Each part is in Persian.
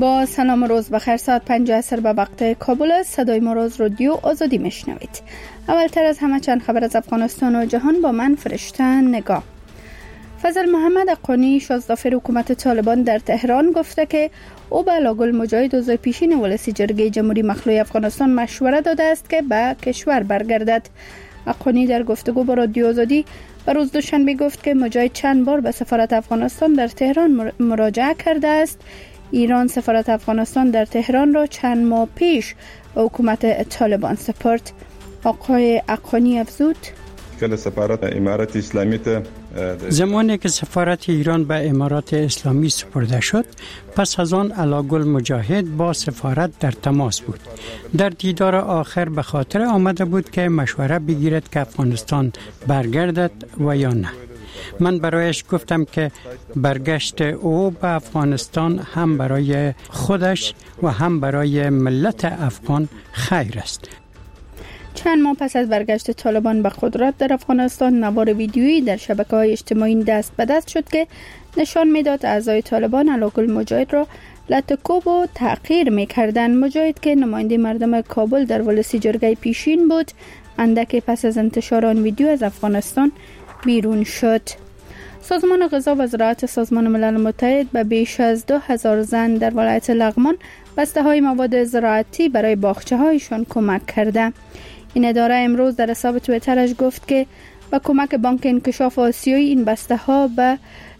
با سلام و روز بخیر. ساعت 5 عصر به وقت کابل است. صدای ما را از رادیو آزادی میشنوید. اولتر از همه چند خبر از افغانستان و جهان با من فرشته نگاه. فضل محمد اقانی شازدافر حکومت طالبان در تهران گفته که او به علاءگل مجاهد عضو پیشین ولسی جرگه جمهوری مخلوع افغانستان مشوره داده است که به کشور برگردد. اقانی در گفتگو با رادیو آزادی به روز دوشنبه گفت که مجاهد چند بار به سفارت افغانستان در تهران مراجعه کرده است. ایران سفارت افغانستان در تهران را چند ماه پیش به حکومت طالبان سپرد. آقای اقانی افزود: زمانی که سفارت ایران به امارات اسلامی سپرده شد، پس از آن علاءگل مجاهد با سفارت در تماس بود. در دیدار آخر به خاطر آمده بود که مشوره بگیرد که افغانستان برگردد و یا نه. من برایش گفتم که برگشت او به افغانستان هم برای خودش و هم برای ملت افغان خیر است. چند ماه پس از برگشت طالبان به قدرت در افغانستان، نوار ویدیویی در شبکه‌های اجتماعی دست به دست شد که نشان میداد اعضای طالبان علاءگل مجاهد را لطکوب و تحقیر می‌کردند. مجاهد که نماینده مردم کابل در ولسی جرگه پیشین بود، اندکی پس از انتشار آن ویدیو از افغانستان بیرون شد. سازمان غذا و زراعت سازمان ملل متحد به بیش از 2000 زن در ولایت لغمان بسته‌های مواد زراعتی برای باغچه‌هایشان کمک کرده. این اداره امروز در حساب توییترش گفت که با کمک بانک انکشاف آسیایی این بسته‌ها به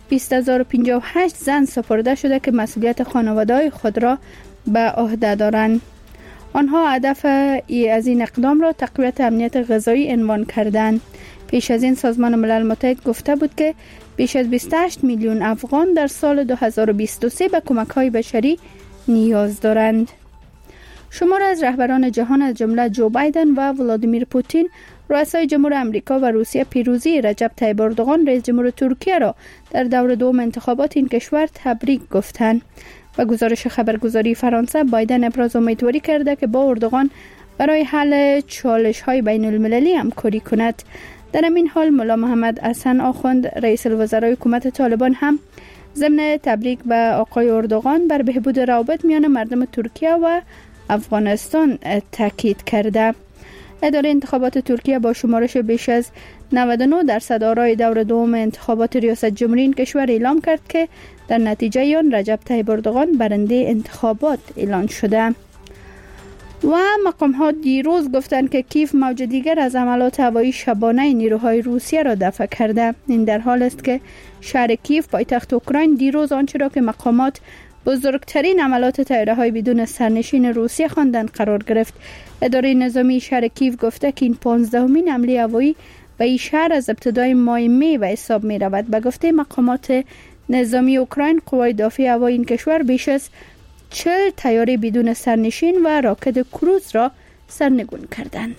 20058 زن سپرده شده که مسئولیت خانواده‌های خود را به عهده دارند. آنها هدف از این اقدام را تقویت امنیت غذایی عنوان کردند. پیش از این سازمان ملل متحد گفته بود که بیش از 28 میلیون افغان در سال 2023 به کمک‌های بشری نیاز دارند. شمار از رهبران جهان از جمله جو بایدن و ولادیمیر پوتین، رؤسای جمهور آمریکا و روسیه، پیروزی رجب طیب اردوغان رئیس جمهور ترکیه را در دور دوم انتخابات این کشور تبریک گفتند. و گزارش خبرگزاری فرانسه، بایدن ابراز امیدواری کرده که با اردوغان برای حل چالش‌های بین‌المللی همکاری کند. در همین حال ملا محمد حسن آخوند، رئیس الوزرای حکومت طالبان، هم ضمن تبریک به آقای اردوغان بر بهبود روابط میان مردم ترکیه و افغانستان تاکید کرده. اداره انتخابات ترکیه با شمارش بیش از 99% آرای دور دوم انتخابات ریاست جمهوری این کشور اعلام کرد که در نتیجه آن رجب طیب اردوغان برنده انتخابات اعلان شده. و مقام‌ها دیروز گفتند که کیف موج دیگر از حملات هوایی شبانه نیروهای روسیه را دفع کرده. این در حال است که شهر کیف، پایتخت اوکراین، دیروز آنچه را که مقامات بزرگترین حملات طیاره‌های بدون سرنشین روسیه خواندند قرار گرفت. اداره نظامی شهر کیف گفته که این 15مین حمله هوایی به این شهر از ابتدای ماه می به حساب می رود. به گفته مقامات نظامی اوکراین، قوای دفاعی هوایی این کشور بیش از 40 طیاره بدون سرنشین و راکت کروز را سرنگون کردند.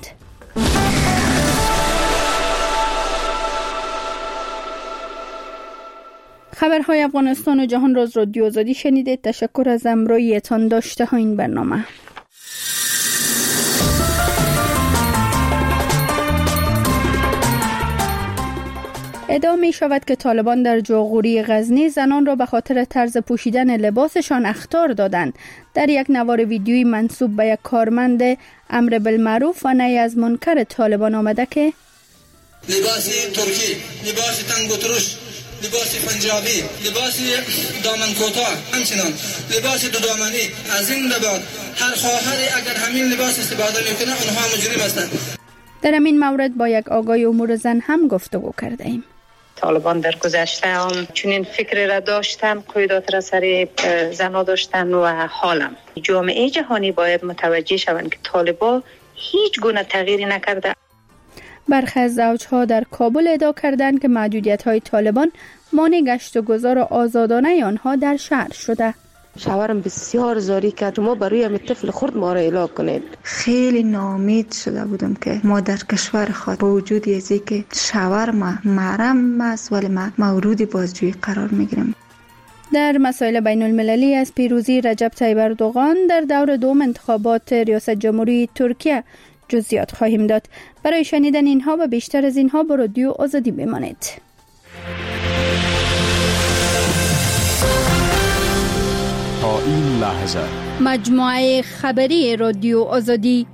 خبرهای افغانستان و جهان را از رادیو آزادی شنیدید. تشکر از همراهیتان داشته ها این برنامه. ادعا می شود که طالبان در جاغوری غزنی زنان را به خاطر طرز پوشیدن لباسشان اخطار دادند. در یک نوار ویدیویی منسوب به یک کارمند امر بالمعروف و نهی از منکر طالبان آمده که لباس ترکی، لباس تنگ و ترش، لباس پنجابی، لباس دامن کوتاه، همچنان لباس دو دامنی. از این به بعد هر خواهری اگر همین لباس استفاده میکنه اونها مجرم هستند. در همین مورد با یک آگاه امور زن هم گفتگو کرده ایم. طالبان در گذشته هم چنین فکر را داشتن، قیودات را سر زنها داشتن و حالم جامعه جهانی باید متوجه شوند که طالبان هیچ گونه تغییری نکرده. برخی از زوجها در کابل ادعا کردند که محدودیت‌های طالبان مانع گشت و گذار آزادانه آنها در شهر شده. شوهرم بسیار زاری کرد ما برای همین طفل خرد ما را اعلام کنید. خیلی ناامید شده بودم که ما در کشور خود با وجود ازی که شوهرم محرم است ولی ما مورد بازجویی قرار میگیریم. در مسائل بین المللی از پیروزی رجب طیب اردوغان در دور دوم انتخابات ریاست جمهوری ترکیه جزئیات خواهیم داد. برای شنیدن اینها و بیشتر از اینها با رادیو آزادی بمانید. تا این لحظه مجموعه خبری رادیو آزادی.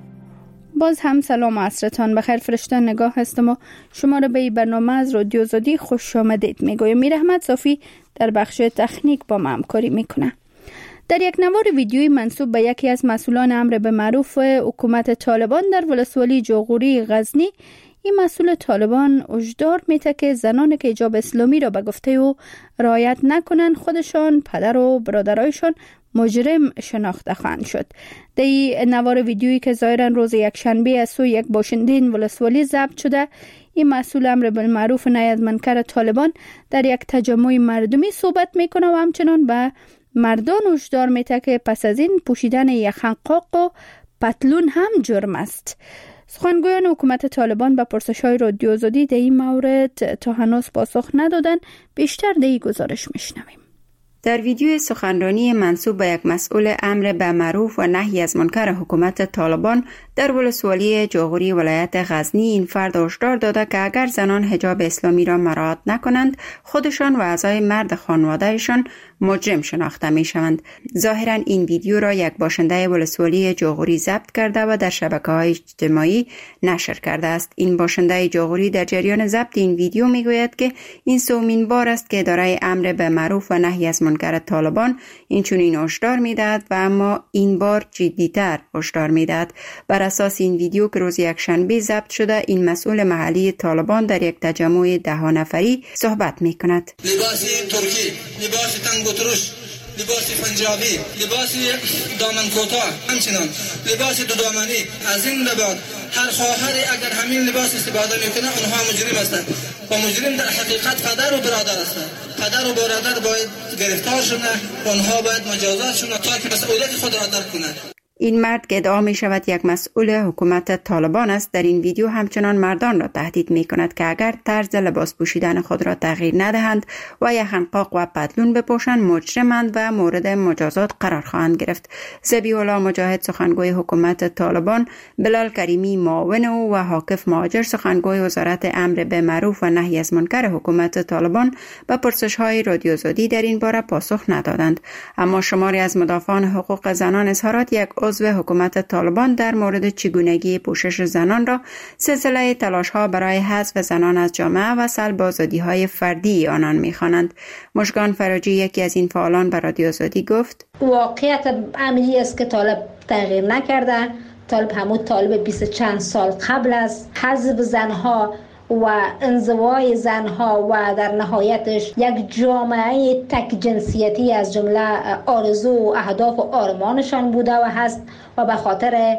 باز هم سلام عصرتان بخیر. فرشته نگاه هستم و شما را به این برنامه از رادیو آزادی خوش آمدید میگویم. میر احمد صافی در بخش تکنیک با ما همکاری میکنه. در یک نوار ویدیویی منسوب به یکی از مسئولان امر به معروف حکومت طالبان در ولسوالی جوغوری غزنی، این مسئول طالبان هشدار میده که زنانی که حجاب اسلامی را به گفته او رعایت نکنند خودشان، پدر و برادرایشان مجرم شناخته خواهند شد. در این نوار ویدیویی که ظاهرا روز یکشنبه از سوی یک باشنده این ولسوالی ضبط شده، این مسئول امر بالمعروف و نهی از منکر طالبان در یک تجمع مردمی صحبت میکنه و همچنان به مردان هشدار میده که پس از این پوشیدن یخنقاق و پتلون هم جرم است. سخنگویان حکومت طالبان به پرسش‌های رادیو آزادی در این مورد تا هنوز پاسخ ندادند. بیشتر در این گزارش میشنویم. در ویدیوی سخنرانی منسوب به یک مسئول امر به معروف و نهی از منکر حکومت طالبان در ولسوالی جوغوری ولایت غزنی، این فرد هشدار داده که اگر زنان حجاب اسلامی را مراعات نکنند خودشان و اعضای مرد خانوادهشان مجرم شناخته می شوند. ظاهرا این ویدیو را یک باشنده ولسوالی جوغوری ضبط کرده و در شبکه‌های اجتماعی نشر کرده است. این باشنده جوغوری در جریان ضبط این ویدیو می گوید که این سومین بار است که اداره امر به معروف و نهی از منکر طالبان این چنین هشدار می‌دهد و اما این بار جدی‌تر هشدار می‌دهد. بر اساس این ویدیو که روز یکشنبه ضبط شده، این مسئول محلی طالبان در یک تجمع 10 نفری صحبت می‌کند. لباس ترکی، لباس تنگ و ترش، لباس پنجابی، لباس دامن کوتاه، همچنان لباس دو دامنی. از این به بعد هر خواهری اگر همین لباس استفاده میکنه اونها مجرم هستند و مجرم در حقیقت پدر و برادر هستند. پدر و برادر باید گرفتار شدن، اونها باید مجازات شدن تا که مسئولیت خود را درک کنند. این مرد که ادعا می شود یک مسئول حکومت طالبان است، در این ویدیو همچنان مردان را تهدید می کند که اگر طرز لباس پوشیدن خود را تغییر ندهند و یخنقاق و پتلون بپوشند مجرمند و مورد مجازات قرار خواهند گرفت. ذبیح الله مجاهد سخنگوی حکومت طالبان، بلال کریمی معاون او و حاکف مهاجر سخنگوی وزارت امر به معروف و نهی از منکر حکومت طالبان به پرسش‌های رادیو آزادی در این باره پاسخ ندادند. اما شماری از مدافعان حقوق زنان اظهارات یک عضو حکومت طالبان در مورد چگونگی پوشش زنان را سلسله تلاش‌ها برای حذف زنان از جامعه و سلب آزادی‌های فردی آنان می‌خوانند. مژگان فراجی یکی از این فعالان به رادیو آزادی گفت: واقعیت عملی است که طالب تغییر نکرده. طالب همون طالب 20 چند سال قبل از حذف زنها و انزوای زنها و در نهایتش یک جامعه تک جنسیتی از جمله آرزو و اهداف و آرمانشان بوده و هست و به خاطر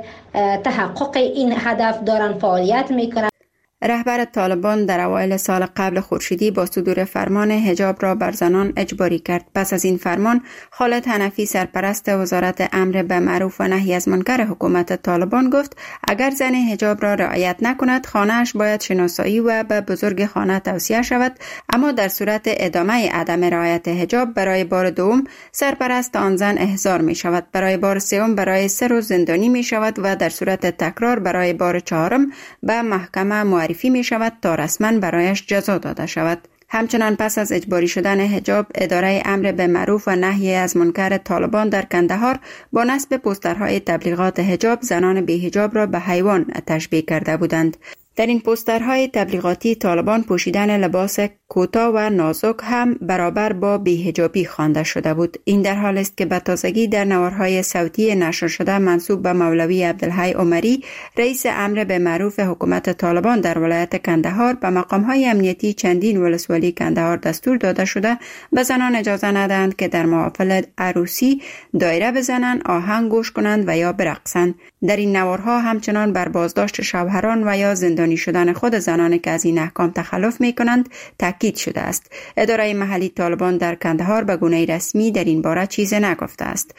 تحقق این هدف دارن فعالیت میکنن. رهبر طالبان در اوایل سال قبل خورشیدی با صدور فرمان حجاب را بر زنان اجباری کرد. پس از این فرمان، خالد حنفی سرپرست وزارت امر به معروف و نهی از منکر حکومت طالبان گفت اگر زن حجاب را رعایت نکند خانه‌اش باید شناسایی و به بزرگ خانه توصیه شود، اما در صورت ادامه عدم رعایت حجاب برای بار دوم سرپرست آن زن احضار می شود، برای بار سوم برای 3 روز زندانی می شود و در صورت تکرار برای بار 4 به محکمه معرفی می شود تا رسما برایش جزا داده شود. همچنان پس از اجباری شدن حجاب، اداره امر به معروف و نهی از منکر طالبان در کندهار با نصب پوسترهای تبلیغات حجاب زنان بی حجاب را به حیوان تشبیه کرده بودند. در این پوسترهای تبلیغاتی طالبان پوشیدن لباس کوتاه و نازک هم برابر با بی‌حجابی خوانده شده بود. این در حال است که به تازگی در نوارهای صوتی نشر شده منسوب به مولوی عبدالحی عمری، رئیس امر به معروف حکومت طالبان در ولایت کندهار، به مقامهای امنیتی چندین ولسوالی کندهار دستور داده شده به زنان اجازه ندهند که در محافل عروسی دایره بزنند، آهنگ گوش کنند و یا برقصند. در این نوارها همچنان بر بازداشت شوهران و یا زندانی شدن خود زنانی که از این احکام تخلف می کنند تاکید شده است. اداره محلی طالبان در کندهار به گونه رسمی در این باره چیزی نگفته است.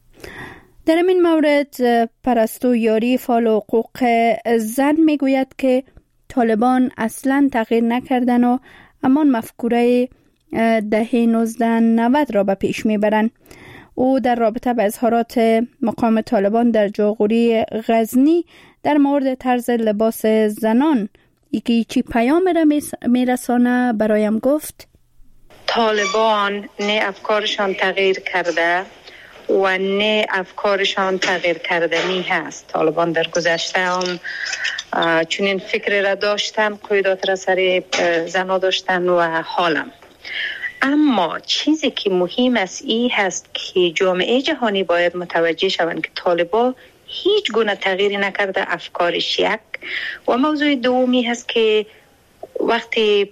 در این مورد پرستو یاری فعال حقوق زن می گوید که طالبان اصلا تغییر نکردن و همان مفکوره دهه 1990 را به پیش می برند. او در رابطه با اظهارات مقام طالبان در جوغوری غزنی در مورد طرز لباس زنان یکی چی پیام را میرسانه برایم گفت: طالبان نه افکارشان تغییر کرده و نه افکارشان تغییر کردنی هست. طالبان در گذشته هم چنین فکر را داشتن، قیودات را سر زنا داشتن و حالم. اما چیزی که مهم است این هست که جامعه جهانی باید متوجه شوند که طالبان هیچ گونه تغییری نکرده افکارش یک. و موضوع دومی هست که وقتی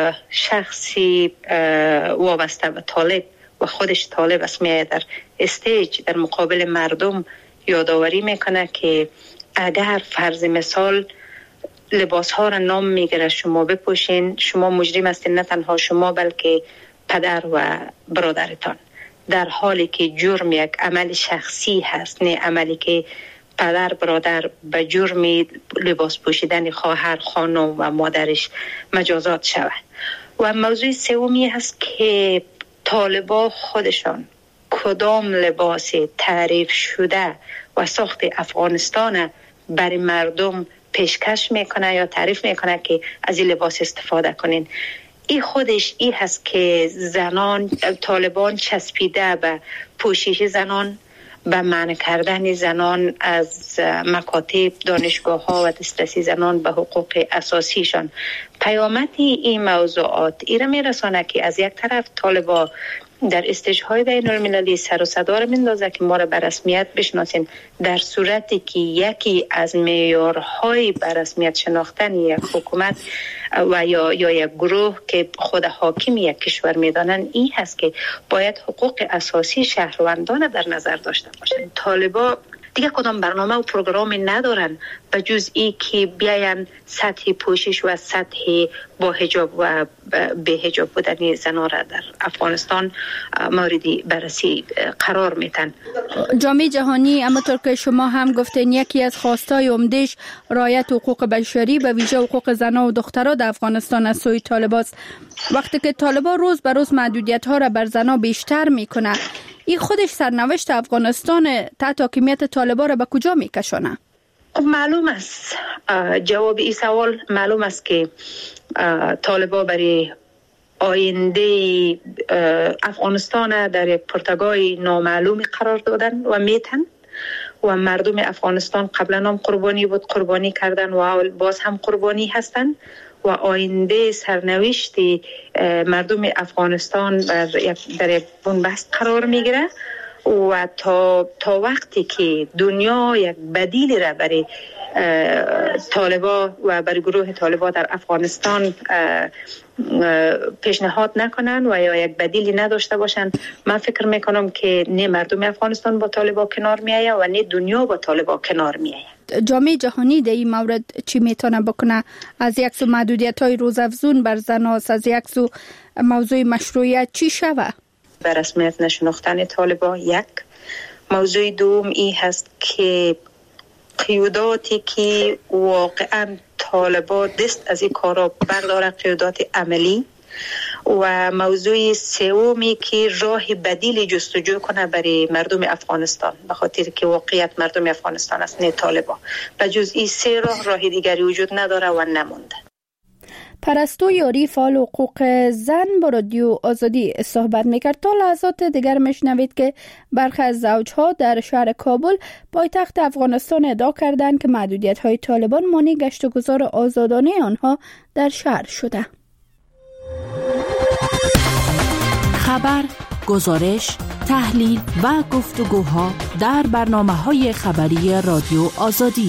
شخصی وابسته به طالب و خودش طالب است میاد در استیج در مقابل مردم یادآوری میکنه که اگر فرض مثال لباس ها را نام میگیره شما بپوشین، شما مجرم هستین، نه تنها شما بلکه پدر و برادرتان، در حالی که جرم یک عمل شخصی هست، نه عملی که پدر برادر به جرم لباس پوشیدن خواهر خانم و مادرش مجازات شود. و موضوع سومی هست که طالبان خودشان کدام لباس تعریف شده و ساخت افغانستان برای مردم پیشکش میکنه یا تعریف میکنه که از این لباس استفاده کنین. این خودش این هست که زنان طالبان چسبیده به پوشش زنان، به منع کردن زنان از مکاتب، دانشگاه ها و دسترسی زنان به حقوق اساسیشان. پیامد این موضوعات ایره میرسانه که از یک طرف طالبان در استیج‌های بین المللی سر و صدا را میندازه که ما را به رسمیت بشناسین، در صورتی که یکی از معیارهای به رسمیت شناختن یک حکومت و یا یک گروه که خود حاکم یک کشور میدانن این هست که باید حقوق اساسی شهروندان در نظر داشته باشند. طالبان دیگه کدام برنامه و پروگرامی ندارن به جز ای که بیاین سطح پوشش و سطح با حجاب و به حجاب بودن زنان را در افغانستان موردی بررسی قرار میتن. جامعه جهانی همونطور که شما هم گفتین یکی از خواستای عمده‌اش رعایت حقوق بشری به ویژه حقوق زنان و دخترها در افغانستان از سوی طالبان است. وقتی که طالبان روز به روز محدودیت‌ها را بر زنان بیشتر میکنه، این خودش سرنوشت افغانستان تحت حاکمیت طالبان را به کجا میکشانه؟ معلوم است، جواب این سوال معلوم است که طالبان برای آینده افغانستان در یک پرتگاه نامعلومی قرار دادن و میتن و مردم افغانستان قبلا هم قربانی بود، قربانی کردن و باز هم قربانی هستن و آینده سرنوشت مردم افغانستان در یک بنبست قرار میگیره و تا وقتی که دنیا یک بدیلی را برای طالبان و برای گروه طالبان در افغانستان پیشنهاد نکنن و یا یک بدیلی نداشته باشن، من فکر میکنم که نه مردم افغانستان با طالبان کنار میایه و نه دنیا با طالبان کنار میایه. جامعه جهانی در این مورد چی میتونه بکنه؟ از یک سو محدودیت‌های روزافزون بر زنان، از یک سو موضوع مشروعیت چی شوه؟ به رسمیت نشناختن طالبان یک. موضوع دوم این هست که قیوداتی که واقعا طالبان دست از این کارا برداره، قیودات عملی. و موضوع سومی که راه بدیلی جستجو کنه برای مردم افغانستان، به خاطر که واقعیت مردم افغانستان است نه طالبان. به جز این سه راه دیگری وجود نداره و نمونده. پرستو یاری فعال حقوق زن با رادیو آزادی صحبت میکرد. تا لحظات دیگر میشنوید که برخی از زوجها در شهر کابل پایتخت افغانستان ادعا کردند که محدودیت‌های طالبان مانع گشت و گذار آزادانه آنها در شهر شده. خبر، گزارش، تحلیل و گفتگوها در برنامه‌های خبری رادیو آزادی.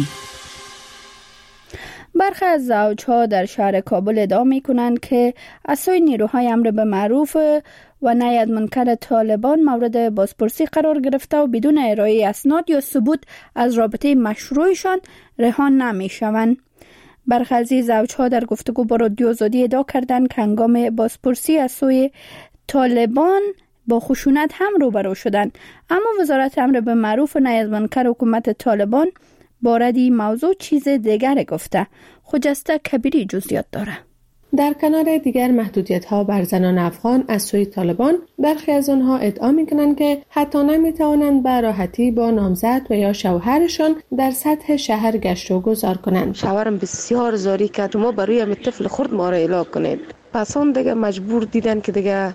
برخی از زوجها در شهر کابل ادعا می‌کنند که از سوی نیروهای امر به معروف و نهی از منکر طالبان مورد بازپرسی قرار گرفته و بدون ارائه اسناد یا ثبوت از رابطه مشروعشان رها نمی‌شوند. برخی از زوجها در گفتگو با رادیو آزادی ادعا کردند که هنگام بازپرسی از سوی طالبان با خشونت هم روبرو شدند، اما وزارت امر به معروف و نهی از منکر حکومت طالبان بارد این موضوع چیز دیگر گفته. خجسته کبیری جزئیات داره. در کنار دیگر محدودیت‌ها بر زنان افغان از سوی طالبان، برخی از آنها ادعا می‌کنند که حتی نمی‌توانند به راحتی با نامزد و یا شوهرشان در سطح شهر گشت و گذار کنند. شوهرم بسیار زاری کرد، ما برای طفل خرد ما را اعلام کنید. پس آن دیگه مجبور دیدن که دیگه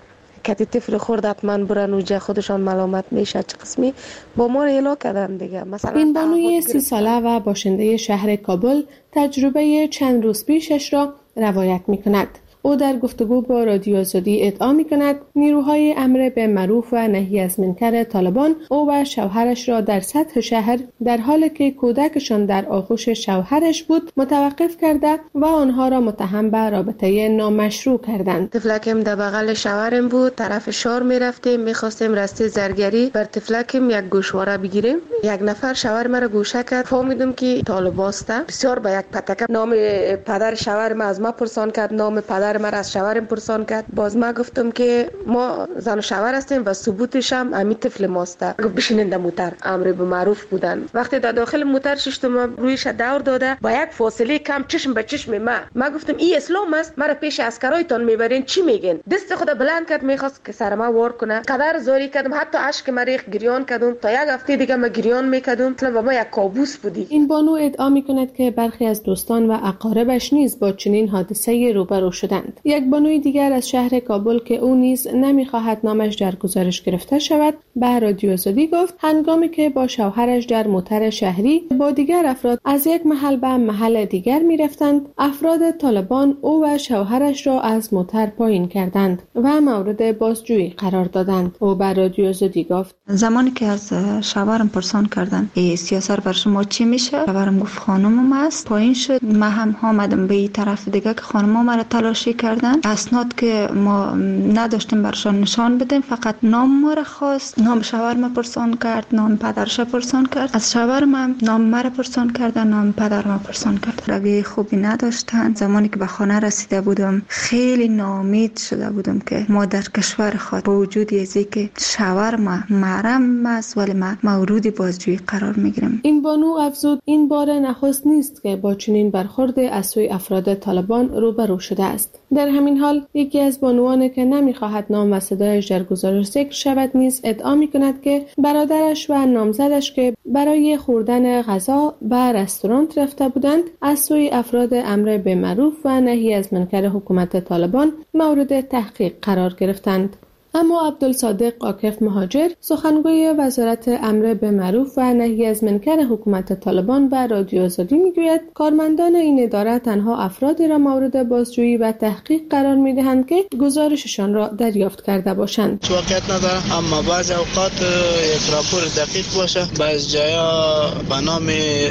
کتی طفل خورد حتما برن اونجا خودشان ملامت میشه چه قسمی با ما اعلام کردن دیگه. مثلا این بانوی 30 ساله و باشنده شهر کابل تجربه چند روز پیشش را روایت می‌کند. او در گفتگو با رادیو آزادی ادعا می‌کند نیروهای امر به معروف و نهی از منکر طالبان او و شوهرش را در سطح شهر در حالی که کودکشان در آغوش شوهرش بود متوقف کرده و آنها را متهم به رابطه نامشروع کردند. طفلکم در بغل شوهرم بود، طرف شار میرفتیم می‌خواستیم راسته زرگری بر طفلکم یک گوشواره بگیریم. یک نفر شوهر مرا گوشه کرد، فهمیدم که طالباست. بسیار با یک پتک نام پدر شوهرم از ما پرسان کرد، نام پدر من از شوهرم پرسان کرد. باز ما گفتم که ما زن و شوهر هستیم و ثبوتش هم همین طفل ماست. گفت بشینید در موتر. امر به معروف بودن. وقتی در داخل موتر ششتم رویش دور داده با یک فاصله کم چشم به چشم ما گفتم این اسلام است، مرا پیش عسکرایتان میبرین چی میگین؟ دست خود بلند کرد میخواست که سر ما وار کنه. قدر زاری کردم حتی اشک مریخ گریان کردم تا یک هفته دیگه ما گریان میکردم. اصلا ما یک کابوس بودی. این بانو ادعا میکند که برخی از دوستان و اقاربش نیز با چنین حادثه روبرو شدند. یک بانوی دیگر از شهر کابل که او نیز نمیخواهد نامش در گزارش گرفته شود به رادیو آزادی گفت هنگامی که با شوهرش در موتر شهری با دیگر افراد از یک محل به محل دیگر میرفتند، افراد طالبان او و شوهرش را از موتر پایین کردند و مورد بازجویی قرار دادند. او به رادیو آزادی گفت زمانی که از شوهرم پرسان کردن ای سیاست بر شما چی میشه، شوهرم گفت خانمم است. پایین شد، ما هم آمدم به این طرف دیگه که خانمم مرا تلاشی کردن. اسناد که ما نداشتیم برشان نشان بدیم، فقط نام ما را خواست، نام شوهرم پرسان کرد، نام پدرش پرسان کرد. از شوهرم نام مرا پرسان کرد، نام پدرم پرسان کرد. رویه خوبی نداشتن. زمانی که به خانه رسیده بودم خیلی ناامید شده بودم که ما در کشور خود با وجود ازی که شوهرم محرم است ولی ما مورد بازجویی قرار میگیریم. این بانو افزود این بار نخست نیست که با چنین برخورد از سوی افراد طالبان روبرو شده است. در همین حال یکی از بانوان که نمیخواهد نام و صدایش در گزارش ذکر شود نیز ادعا میکند که برادرش و نامزدش که برای خوردن غذا به رستوران رفته بودند از سوی افراد امر به معروف و نهی از منکر حکومت طالبان مورد تحقیق قرار گرفتند. اما عبدالصادق عاکف مهاجر سخنگوی وزارت امر به معروف و نهی از منکر حکومت طالبان به رادیو آزادی میگوید کارمندان این اداره تنها افرادی را مورد بازجویی و تحقیق قرار میدهند که گزارششان را دریافت کرده باشند. واقعیت نداره، اما بعض اوقات یک راپور دقیق باشه، بعض جایا به نام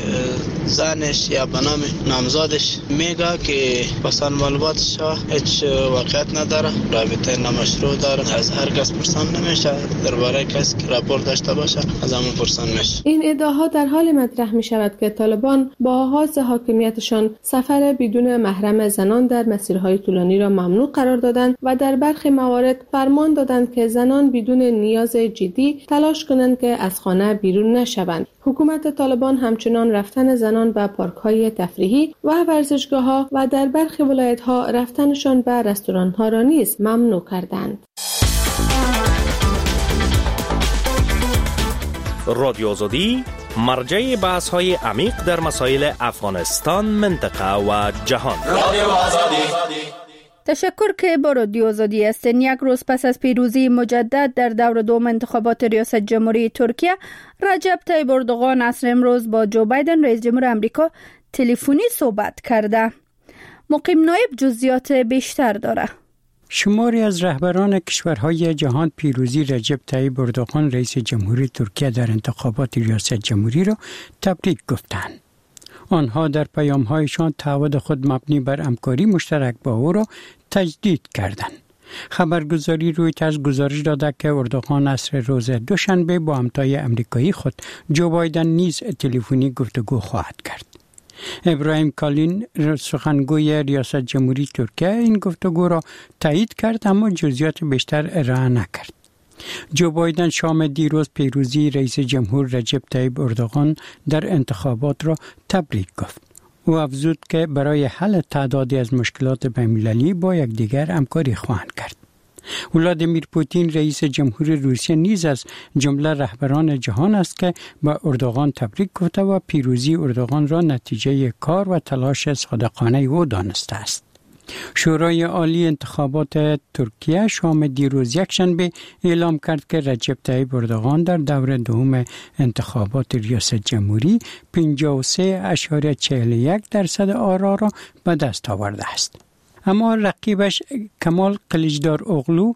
زنش یا به نام نامزادش میگه که مثلا معلوماتش هیچ واقعیت نداره، رابطه نامشروع داره. از هر کس پرسان نمیشه، درباره کسی که راپور داشته باشه از همون پرسان میشه. این ادعاها در حال مطرح می شود که طالبان با آغاز حاکمیتشان سفر بدون محرم زنان در مسیرهای طولانی را ممنوع قرار دادند و در برخی موارد فرمان دادند که زنان بدون نیاز جدی تلاش کنند که از خانه بیرون نشوند. حکومت طالبان همچنان رفتن زنان به پارک‌های تفریحی و ورزشگاه‌ها و در برخی ولایت‌ها رفتنشان به رستوران‌ها را نیز ممنوع کردند. رادیو آزادی مرجع بحث‌های عمیق در مسائل افغانستان، منطقه و جهان. رادیو آزادی. تشکر که با رادیو آزادی هستین. یک روز پس از پیروزی مجدد در دور دوم انتخابات ریاست جمهوری ترکیه، رجب طیب اردوغان عصر امروز با جو بایدن رئیس جمهور آمریکا تلفنی صحبت کرده. مقیم نایب جزئیات بیشتر داره. شماری از رهبران کشورهای جهان پیروزی رجب طیب اردوغان رئیس جمهوری ترکیه در انتخابات ریاست جمهوری را تبریک گفتند. آنها در پیام‌هایشان تعهد خود مبنی بر همکاری مشترک با او را تجدید کردند. خبرگزاری رویترز گزارش داده که اردوغان عصر روز دوشنبه با همتای امریکایی خود جو بایدن نیز تلفنی گفتگو خواهد کرد. ابراهیم کالین سخنگوی ریاست جمهوری ترکیه این گفتگو را تایید کرد اما جزئیات بیشتر ارائه نکرد. جو بایدن شام دیروز پیروزی رئیس جمهور رجب طیب اردوغان در انتخابات را تبریک گفت. او افزود که برای حل تعدادی از مشکلات بین‌المللی با یکدیگر همکاری خواهند کرد. ولادیمیر پوتین رئیس جمهور روسیه نیز از جمله رهبران جهان است که با اردوغان تبریک گفته و پیروزی اردوغان را نتیجه کار و تلاش صادقانه او دانسته است. شورای عالی انتخابات ترکیه شام دیروز یکشنبه اعلام کرد که رجب طیب اردوغان در دور دوم انتخابات ریاست جمهوری 53.41% آرا را به دست آورده است. اما رقیبش کمال قلیچدار اغلو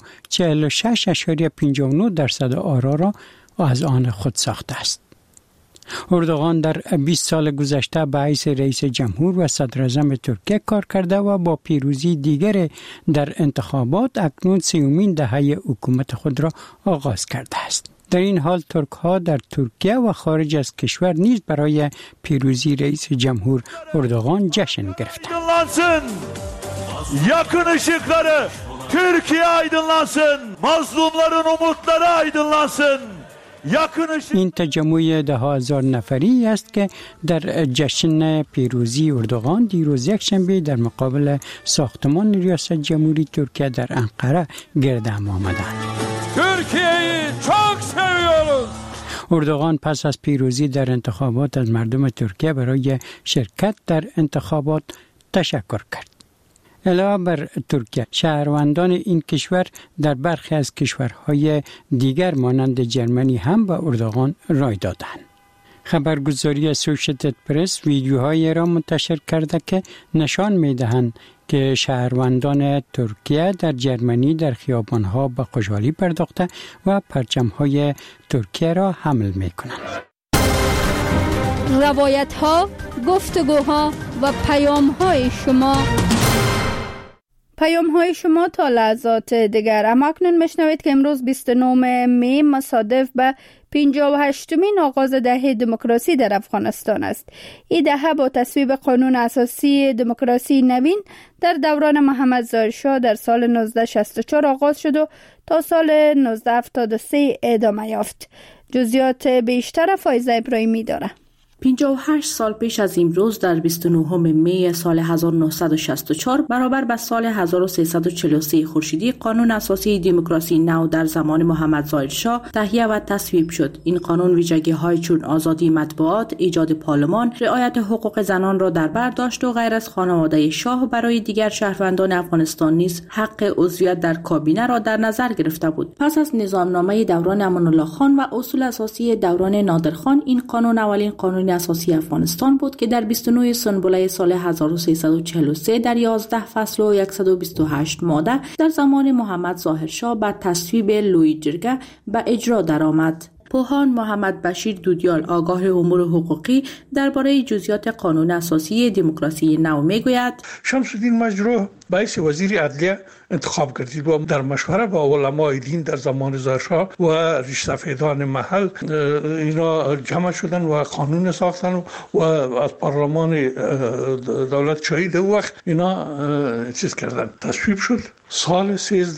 46.59% آرا را از آن خود ساخته است. اردوغان در 20 سال گذشته به حیث رئیس جمهور و صدر اعظم ترکیه کار کرده و با پیروزی دیگر در انتخابات اکنون 3مین دهه حکومت خود را آغاز کرده است. در این حال ترک ها در ترکیه و خارج از کشور نیز برای پیروزی رئیس جمهور اردوغان جشن گرفتند. Yakın ışıkları Türkiye aydınlansın. Mazlumların umutları aydınlansın. این تجمع 10,000 نفری است که در جشن پیروزی اردوغان دیروز یکشنبه در مقابل ساختمان ریاست جمهوری ترکیه در انقره گرد هم آمدند. Türkiye'yi çok seviyoruz. اردوغان پس از پیروزی در انتخابات از مردم ترکیه برای شرکت در انتخابات تشکر کرد. علاوه بر ترکیه، شهروندان این کشور در برخی از کشورهای دیگر مانند جرمنی هم به اردوغان رای دادند. خبرگزاری اسوشییتد پرس ویدیوهایی را منتشر کرده که نشان می‌دهند که شهروندان ترکیه در جرمنی در خیابان‌ها به خوشحالی پرداخته و پرچم‌های ترکیه را حمل می‌کنند. روایت‌ها، گفتگوها و پیام‌های شما تا لحظات دیگر. اما اکنون میشنوید که امروز 29 می مصادف به 58مین آغاز دهه دموکراسی در افغانستان است. این دهه با تصویب قانون اساسی دموکراسی نوین در دوران محمد ظاهر شاه در سال 1964 آغاز شد و تا سال 1973 ادامه یافت. جزئیات بیشتر فایزه ابراهیمی داره. 58 سال پیش از امروز در 29 می سال 1964 برابر به سال 1343 خورشیدی قانون اساسی دموکراسی نو در زمان محمد ظاهر شاه تهیه و تصویب شد. این قانون ویژگی‌های چون آزادی مطبوعات، ایجاد پارلمان، رعایت حقوق زنان را در بر داشت و غیر از خانواده شاه برای دیگر شهروندان افغانستان نیز حق عضویت در کابینه را در نظر گرفته بود. پس از نظامنامه دوران امان الله خان و اصول اساسی دوران نادر خان، این قانون اولین قانون اساسی افغانستان بود که در 29 سنبله سال 1343 در 11 فصل و 128 ماده در زمان محمد ظاهر شاه با تصویب لوی جرگه به اجرا درآمد. پوهان محمد بشیر دودیال آگاه امور حقوقی درباره جزئیات قانون اساسی دموکراسی نو میگوید: شمس الدین مجروح به حیث وزیر عدلیه انتخاب گردید و در مشوره با علمای دین در زمان ظاهر شاه و ریشسفیدان محل اینا جمع شدن و قانون ساختن و از پارلمان دولت شاهی در وقت اینا چیز کردن، تصویب شد. سال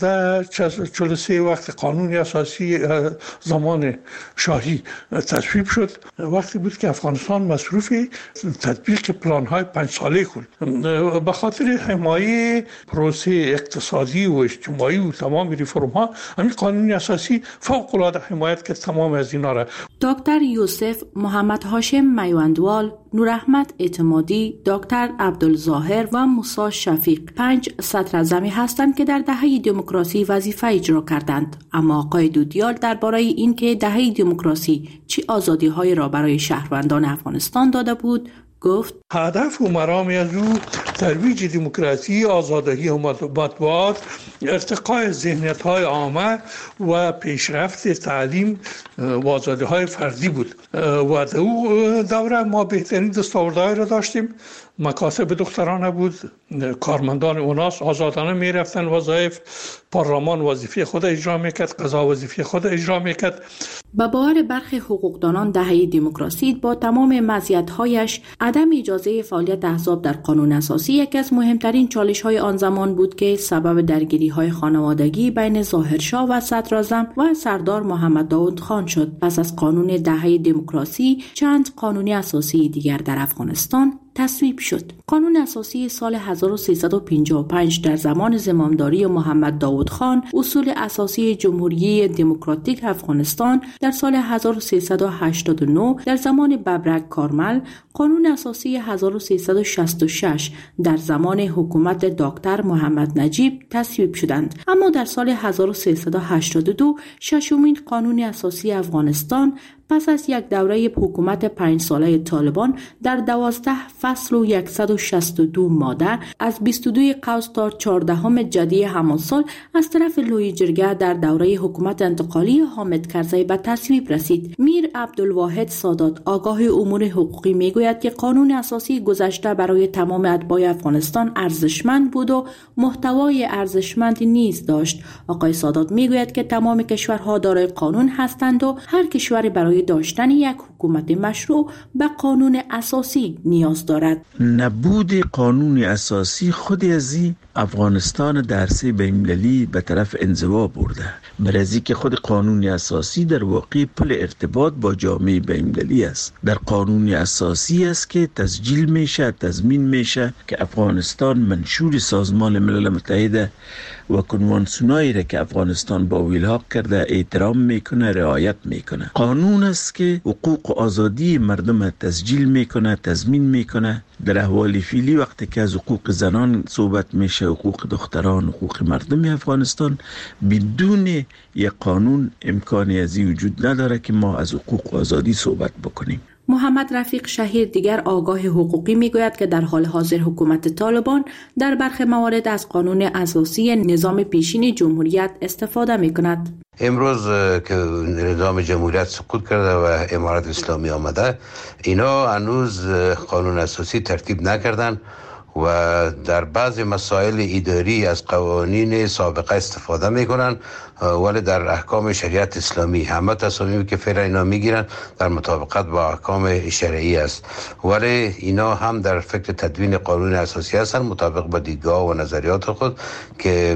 1343 وقت قانون اساسی زمان شاهی تصویب شد، وقتی بود که افغانستان مصروف تطبیق پلان‌های 5 ساله بود. به خاطر حمایت پروسه اقتصادی و اجتماعی و تمام ریفرم‌ها همین قانون اساسی فوق‌العاده حمایت کرد تمام از اینا را. دکتر یوسف محمد هاشم میوندوال، نوراحمد اعتمادی، دکتر عبدالظاهر و موسی شفیق 5 صدراعظمی هستند که در دهه دموکراسی وظیفه اجرا کردند. اما آقای دودیال درباره اینکه دهه دموکراسی چه آزادی‌هایی را برای شهروندان افغانستان داده بود گفت: هدف و مرام از او ترویج دموکراسی، آزادی و مطبوعات، ارتقای ذهنیت‌های عامه و پیشرفت تعلیم و آزادی‌های فردی بود. و در او دوره ما بهترین دستاوردهای را داشتیم. مکاتب دخترانه بود، کارمندان اوناس آزادانه می رفتن وظایف، پارلمان وظیفه خود اجرا میکرد، قضا وظیفه خود اجرا میکرد. با باور برخی حقوقدانان دهه دموکراسی با تمام مزیت‌هایش عدم اجازه فعالیت احزاب در قانون اساسی یکی از مهمترین چالش‌های آن زمان بود که سبب درگیری‌های خانوادگی بین ظاهرشاه و صدراعظم و سردار محمد داود خان شد. پس از قانون دهه دموکراسی چند قانون اساسی دیگر در افغانستان تصویب شد. قانون اساسی سال 1355 در زمان زمامداری محمد داود خان، اصول اساسی جمهوری دموکراتیک افغانستان در سال 1389 در زمان ببرک کارمل، قانون اساسی 1366 در زمان حکومت دکتر محمد نجیب تصویب شدند. اما در سال 1382 ششمین قانون اساسی افغانستان پس از یک دوره حکومت 5 ساله طالبان در 12 فصل و 162 ماده از 22 قوس تا 14 جدی همان سال از طرف لوی جرگه در دوره حکومت انتقالی حامد کرزی به تصویب رسید. میر عبدالواحد سادات آگاه امور حقوقی میگوید که قانون اساسی گذشته برای تمام اتباع افغانستان ارزشمند بود و محتوای ارزشمندی نیز داشت. آقای سادات میگوید که تمام کشورها دارای قانون هستند و هر کشوری برای داشتن یک حکومت مشروع به قانون اساسی نیاز دارد. نبود قانون اساسی خود از افغانستان در عرصه بین‌المللی به طرف انزوا برده. برای که خود قانون اساسی در واقع پل ارتباط با جامعه بین‌المللی است. در قانون اساسی است که تسجیل میشه، تضمین میشه که افغانستان منشور سازمان ملل متحد و کنوانسیونایی را که افغانستان با ویلحاق کرده احترام میکنه، رعایت میکنه. قانون است که حقوق و آزادی مردم تسجیل میکنه، تضمین میکنه. در احوال فعلی وقتی که از حقوق زنان صحبت میشه، حقوق دختران، حقوق مردم افغانستان، بدون یک قانون امکانی از این وجود نداره که ما از حقوق و آزادی صحبت بکنیم. محمد رفیق شهیر دیگر آگاه حقوقی میگوید که در حال حاضر حکومت طالبان در برخی موارد از قانون اساسی نظام پیشین جمهوریت استفاده میکند. امروز که نظام جمهوریت سقوط کرده و امارت اسلامی آمده، اینا هنوز قانون اساسی ترتیب نکردن و در بعض مسائل اداری از قوانین سابقه استفاده میکنن، ولی در احکام شریعت اسلامی همه تصامیمی که فعلا اینا میگیرن در مطابقت با احکام شرعی است، ولی اینا هم در فکر تدوین قانون اساسی هستن مطابق با دیدگاه و نظریات خود که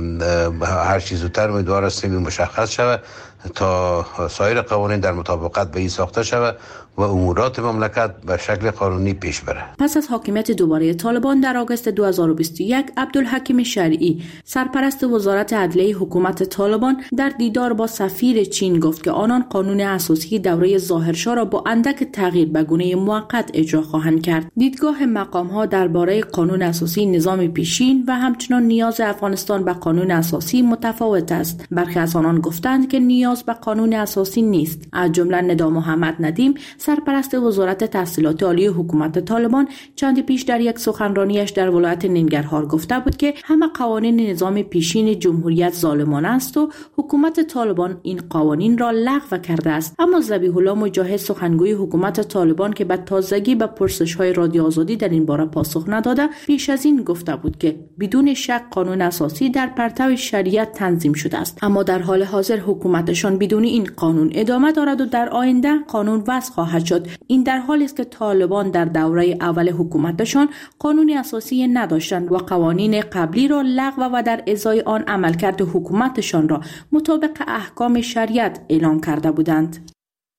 هر چیز زودتر امیدوار هستیم مشخص شود تا سایر قوانین در مطابقت به این ساخته شود و امورات مملکت به شکل قانونی پیش بره. پس از حاکمیت دوباره طالبان در آگوست 2021، عبدالحکیم شریعی سرپرست وزارت عدلیه حکومت طالبان در دیدار با سفیر چین گفت که آنان قانون اساسی دوره ظاهرشاه را با اندک تغییر به گونه موقت اجرا خواهند کرد. دیدگاه مقام‌ها درباره قانون اساسی نظام پیشین و همچنان نیاز افغانستان به قانون اساسی متفاوت است. برخی از آنان گفتند که نیاز به قانون اساسی نیست. از جمله ندا محمد ندیم سرپرست وزارت تحصیلات عالی حکومت طالبان چند پیش در یک سخنرانیش در ولایت ننگرهار گفته بود که همه قوانین نظام پیشین جمهوریت ظالمانه است و حکومت طالبان این قوانین را لغو کرده است. اما ذبیح الله مجاهد سخنگوی حکومت طالبان که به تازگی به پرسش‌های رادیو آزادی در این باره پاسخ نداده، پیش از این گفته بود که بدون شک قانون اساسی در پرتو شریعت تنظیم شده است، اما در حال حاضر حکومتشان بدون این قانون ادامه دارد و در آینده قانون وضع خواهد شد. این در حالی است که طالبان در دوره اول حکومتشان قانون اساسی نداشتند و قوانین قبلی را لغو و در ازای آن عملکرد حکومتشان را مطابق احکام شریعت اعلام کرده بودند.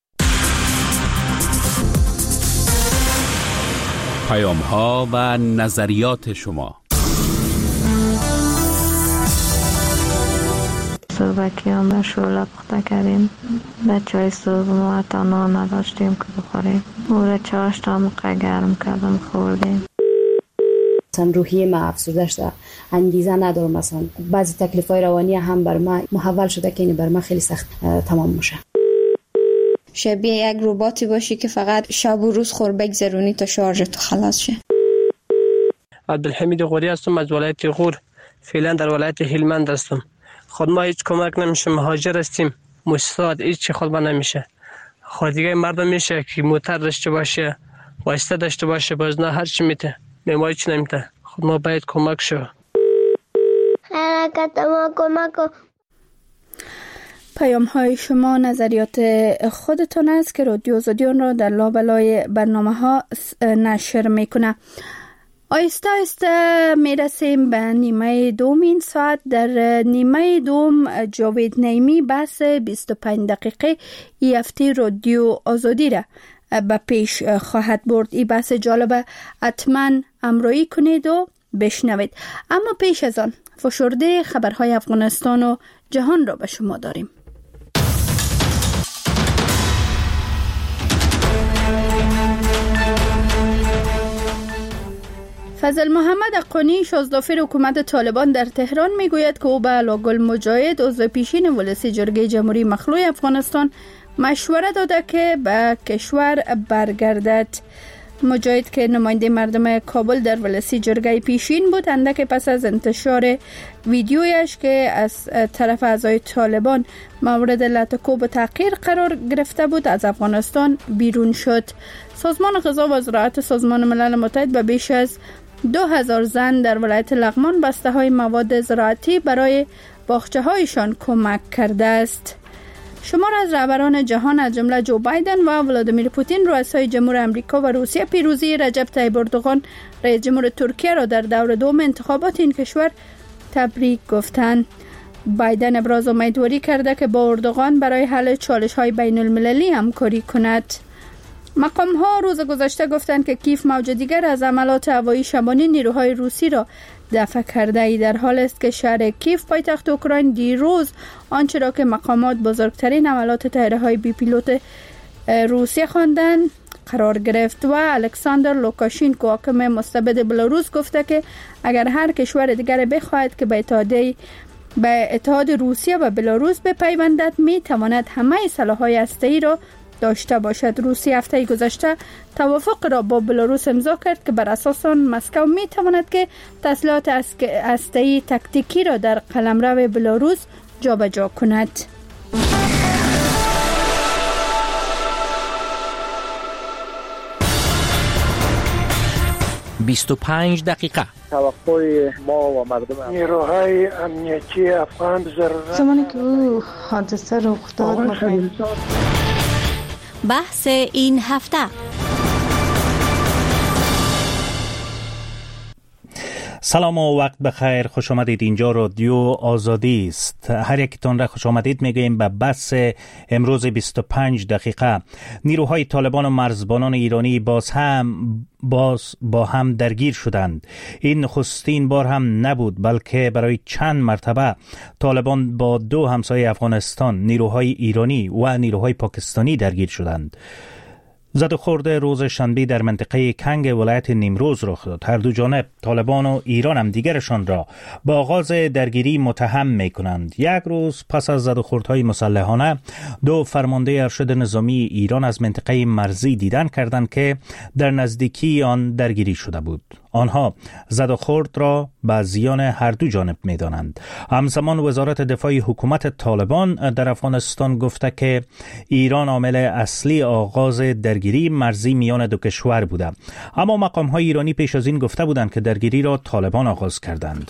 پیام‌ها و نظریات شما. صبحکی هم شوله پخته کردیم، به چای صبح ما حتی نان نداشتیم که بخوریم، او را چاشت هم گرم کردم خوردیم. مثلا روحیه ما افسرده شده، انگیزه ندارم، مثلا بعضی تکلیف‌های روانی هم بر ما محول شده که این بر ما خیلی سخت تمام میشه. شبیه یک رباتی باشی که فقط شب و روز خور بگذرونی تا شارژت خلاص شه. عبدالحمید غوری هستم از ولایت غور، فعلا در ولایت هلمند هستم. خود ما هیچ کمک نمیشه، مهاجر هستیم، مستعد هیچ چی خود ما نمیشه. خود دیگه مردم میشه که موتر داشته باشه، واسطه داشته باشه، باز نه هر چی میته، ما هیچ نمیته. خود ما باید کمک شو. حرکت ما کمک. پیام های شما، نظریات خودتون است که رادیو آزادی آن را در لابلای برنامه ها نشر میکنه. آیسته آیسته میرسیم به نیمه دوم این ساعت. در نیمه دوم جاوید نعیمی بحث 25 دقیقه ای هفته رادیو آزادی را به پیش خواهد برد. این بحث جالب حتما همراهی کنید و بشنوید. اما پیش از آن فشرده خبرهای افغانستان و جهان را به شما داریم. فضل محمد اقانی شازدافر حکومت طالبان در تهران میگوید که او به علاگل مجاهد عضو پیشین ولسی جرگه جمهوری مخلوع افغانستان مشوره داده که به کشور برگردد. مجاهد که نماینده مردم کابل در ولسی جرگه پیشین بود، اندک پس از انتشار ویدیویش که از طرف اعضای طالبان مورد لطکوب و تحقیر قرار گرفته بود از افغانستان بیرون شد. سازمان غذا و زراعت سازمان ملل متحد به بیش از 2000 زن در ولایت لغمان بسته های مواد زراعتی برای باغچه هایشان کمک کرده است. شمار از رهبران جهان از جمله جو بایدن و ولادیمیر پوتین رؤسای جمهور امریکا و روسیه پیروزی رجب طیب اردوغان رئیس جمهور ترکیه را در دور دوم انتخابات این کشور تبریک گفتند. بایدن ابراز امیدواری کرده که با اردوغان برای حل چالش های بین المللی همکاری کند. مقام ها روز گذشته گفتند که کیف موج دیگر از حملات هوایی شبانه نیروهای روسی را دفع کرده. ای در حال است که شهر کیف پایتخت اوکراین دیروز آنچه را که مقامات بزرگترین حملات طیاره های بی پیلوت روسیه خواندند قرار گرفت و الکساندر لوکاشینکو حاکم مستبد بلاروس گفته که اگر هر کشور دیگر بخواهد که به اتحاد روسیه و بلاروس بپیوندد می تواند همه سلاح‌های هسته‌ای را داشته باشد. روسیه هفته گذشته توافق را با بلاروس امضا کرد که بر اساس آن مسکو می تواند که تسلیحات هسته‌ای تاکتیکی را در قلمرو بلاروس جابجا کند. 25 دقیقه. توقع ما و مردم نیروهای امنیتی افغان ضرورت زمانی که او حادثه رخ داد بحث این هفته. سلام و وقت بخیر، خوش آمدید. اینجا رادیو آزادی است. هر یکتون را خوش آمدید میگوییم به بحث امروز 25 دقیقه. نیروهای طالبان و مرزبانان ایرانی باز با هم درگیر شدند. این نخستین بار هم نبود، بلکه برای چند مرتبه طالبان با دو همسایه افغانستان، نیروهای ایرانی و نیروهای پاکستانی درگیر شدند. زد و خورد روز شنبه در منطقه کنگ ولایت نیمروز رخ داد. هر دو جانب، طالبان و ایران، هم دیگرشان را با آغاز درگیری متهم می کنند. یک روز پس از زد و خوردهای مسلحانه، دو فرمانده ارشد نظامی ایران از منطقه مرزی دیدن کردند که در نزدیکی آن درگیری شده بود. آنها زد و خورد را به زیان هر دو جانب می دانند. همزمان وزارت دفاع حکومت طالبان در افغانستان گفته که ایران عامل اصلی آغاز درگیری مرزی میان دو کشور بوده، اما مقام‌های ایرانی پیش از این گفته بودند که درگیری را طالبان آغاز کردند.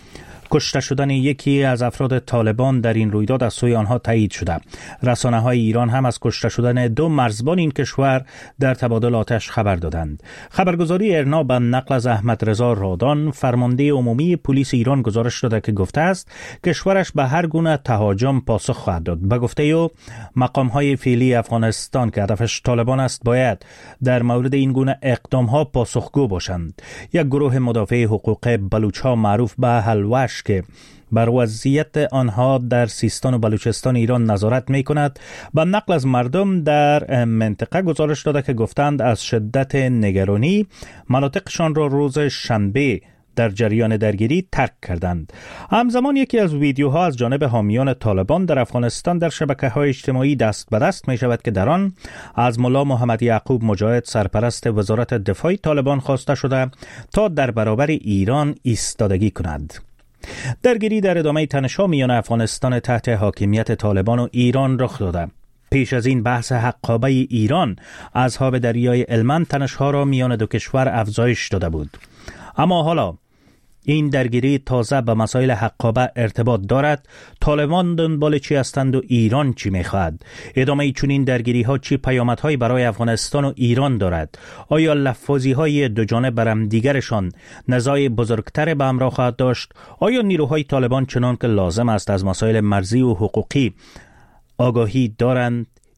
کشته شدن یکی از افراد طالبان در این رویداد از سوی آنها تایید شده. رسانه‌های ایران هم از کشته شدن دو مرزبان این کشور در تبادل آتش خبر دادند. خبرگزاری ارنا به نقل از احمد رضا رادان، فرمانده عمومی پلیس ایران، گزارش داده که گفته است کشورش به هر گونه تهاجم پاسخ خواهد داد. به گفته او، مقام‌های فعلی افغانستان که هدفش طالبان است باید در مورد این گونه اقدام‌ها پاسخگو باشند. یک گروه مدافع حقوق بلوچ‌ها معروف به هلوش که بر وضعیت آنها در سیستان و بلوچستان ایران نظارت می کند، با نقل از مردم در منطقه گزارش داده که گفتند از شدت نگرانی مناطقشان را روز شنبه در جریان درگیری ترک کردند. همزمان یکی از ویدیوها از جانب حامیان طالبان در افغانستان در شبکه‌های اجتماعی دست به دست می شود که در آن از ملا محمد یعقوب مجاهد، سرپرست وزارت دفاع طالبان، خواسته شده تا در برابر ایران ایستادگی کند. درگیری در ادامه تنش‌ها میان افغانستان تحت حاکمیت طالبان و ایران رخ داده. پیش از این بحث حقابه ایران از آب دریای هلمند تنش‌ها را میان دو کشور افزایش داده بود. اما حالا این درگیری تازه به مسائل حقابه ارتباط دارد. طالبان دنبال چی هستند و ایران چی میخواهد؟ ادامه چنین درگیری ها چی پیامدهایی برای افغانستان و ایران دارد؟ آیا لفاظی های دو جانب بر هم دیگرشان نزاع بزرگتر به همراه خواهد داشت؟ آیا نیروهای طالبان چنان که لازم است از مسائل مرزی و حقوقی آگاهی دارند؟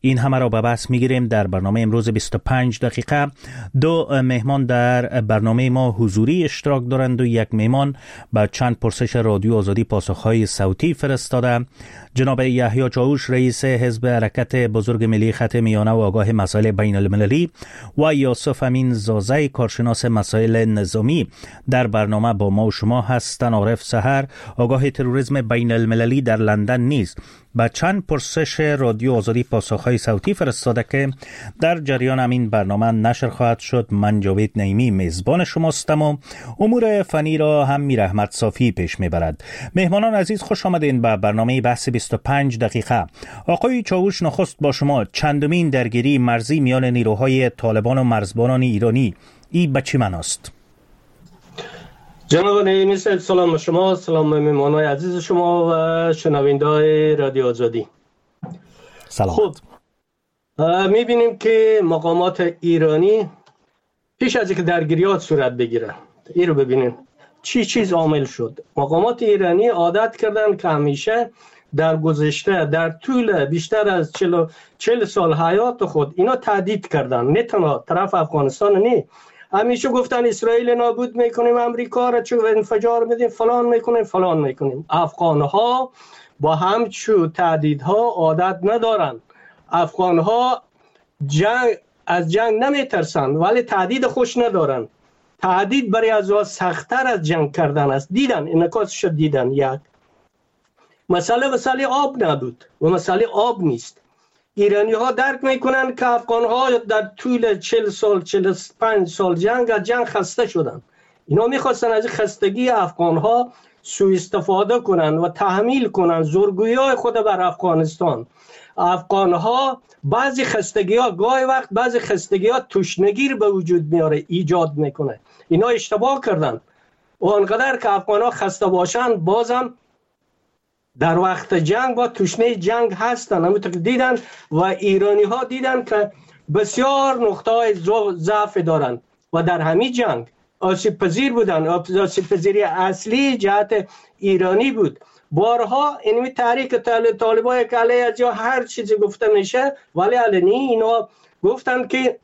این همه را به بحث میگیریم در برنامه امروز 25 دقیقه. 2 مهمان در برنامه ما حضوری اشتراک دارند و یک مهمان با چند پرسش رادیو آزادی پاسخهای صوتی فرستاده. جناب یحیی چاوش رئیس حزب حرکت بزرگ ملی خط میانه و آگاه مسائل بین المللی و یوسف امین زازی کارشناس مسائل نظامی در برنامه با ما و شما هستند. عارف سحر آگاه تروریسم بین المللی در لندن نیز با چند پرسش رادیو آزادی پاسخهای صوتی فرستاده که در جریان همین برنامه نشر خواهد شد. من جاوید نعیمی میزبان شماستم و امور فنی را هم میر احمد صافی پیش میبرد. مهمانان عزیز خوش آمدین به برنامه بحث 25 دقیقه. آقای چاوش نخست با شما، چندمین درگیری مرزی میان نیروهای طالبان و مرزبانان ایرانی ای به چه معناست؟ جناب نعیمی صاحب سلام به شما، سلام به مهمانان عزیز شما و شنونده‌های رادیو آزادی. سلام. خب میبینیم که مقامات ایرانی پیش از اینکه درگیریات صورت بگیره، این رو ببینیم چی چیز عامل شد. مقامات ایرانی عادت کردن که همیشه در گذشته در طول بیشتر از 40 سال حیات خود اینا تهدید کردن، نه تنها طرف افغانستان، نه همیشه گفتن اسرائیل نابود میکنیم، امریکا را چه انفجار میدیم، فلان میکنیم فلان میکنیم. افغانها با همچو تهدیدها عادت ندارن. افغانها از جنگ نمیترسن ولی تهدید خوش ندارن. تهدید برای از سخت‌تر از جنگ کردن است. دیدن انعکاسش دیدن. یک مسئله آب نبود و مسئله آب نیست. ایرانی ها درک میکنن که افغان ها در طول 40 سال 45 سال جنگ از جنگ خسته شدن. اینا میخواستن از خستگی افغان ها سوء استفاده کنن و تحمیل کنن زورگویی های خود بر افغانستان. افغان ها بعضی خستگی ها گاهی وقت بعضی خستگی ها تشنگی به وجود میاره، ایجاد میکنه. اینا اشتباه کردن و انقدر که افغان ها خسته باشن بازم در وقت جنگ با تشنه جنگ هستن. همونطور که دیدن و ایرانی ها دیدن که بسیار نقطه های ضعف دارن و در همین جنگ آسیب پذیر بودن. آسیب پذیری اصلی جهت ایرانی بود. بارها اینمی تحریک طالبای که علیه از یا هر چیزی گفته میشه ولی علنی اینا گفتن که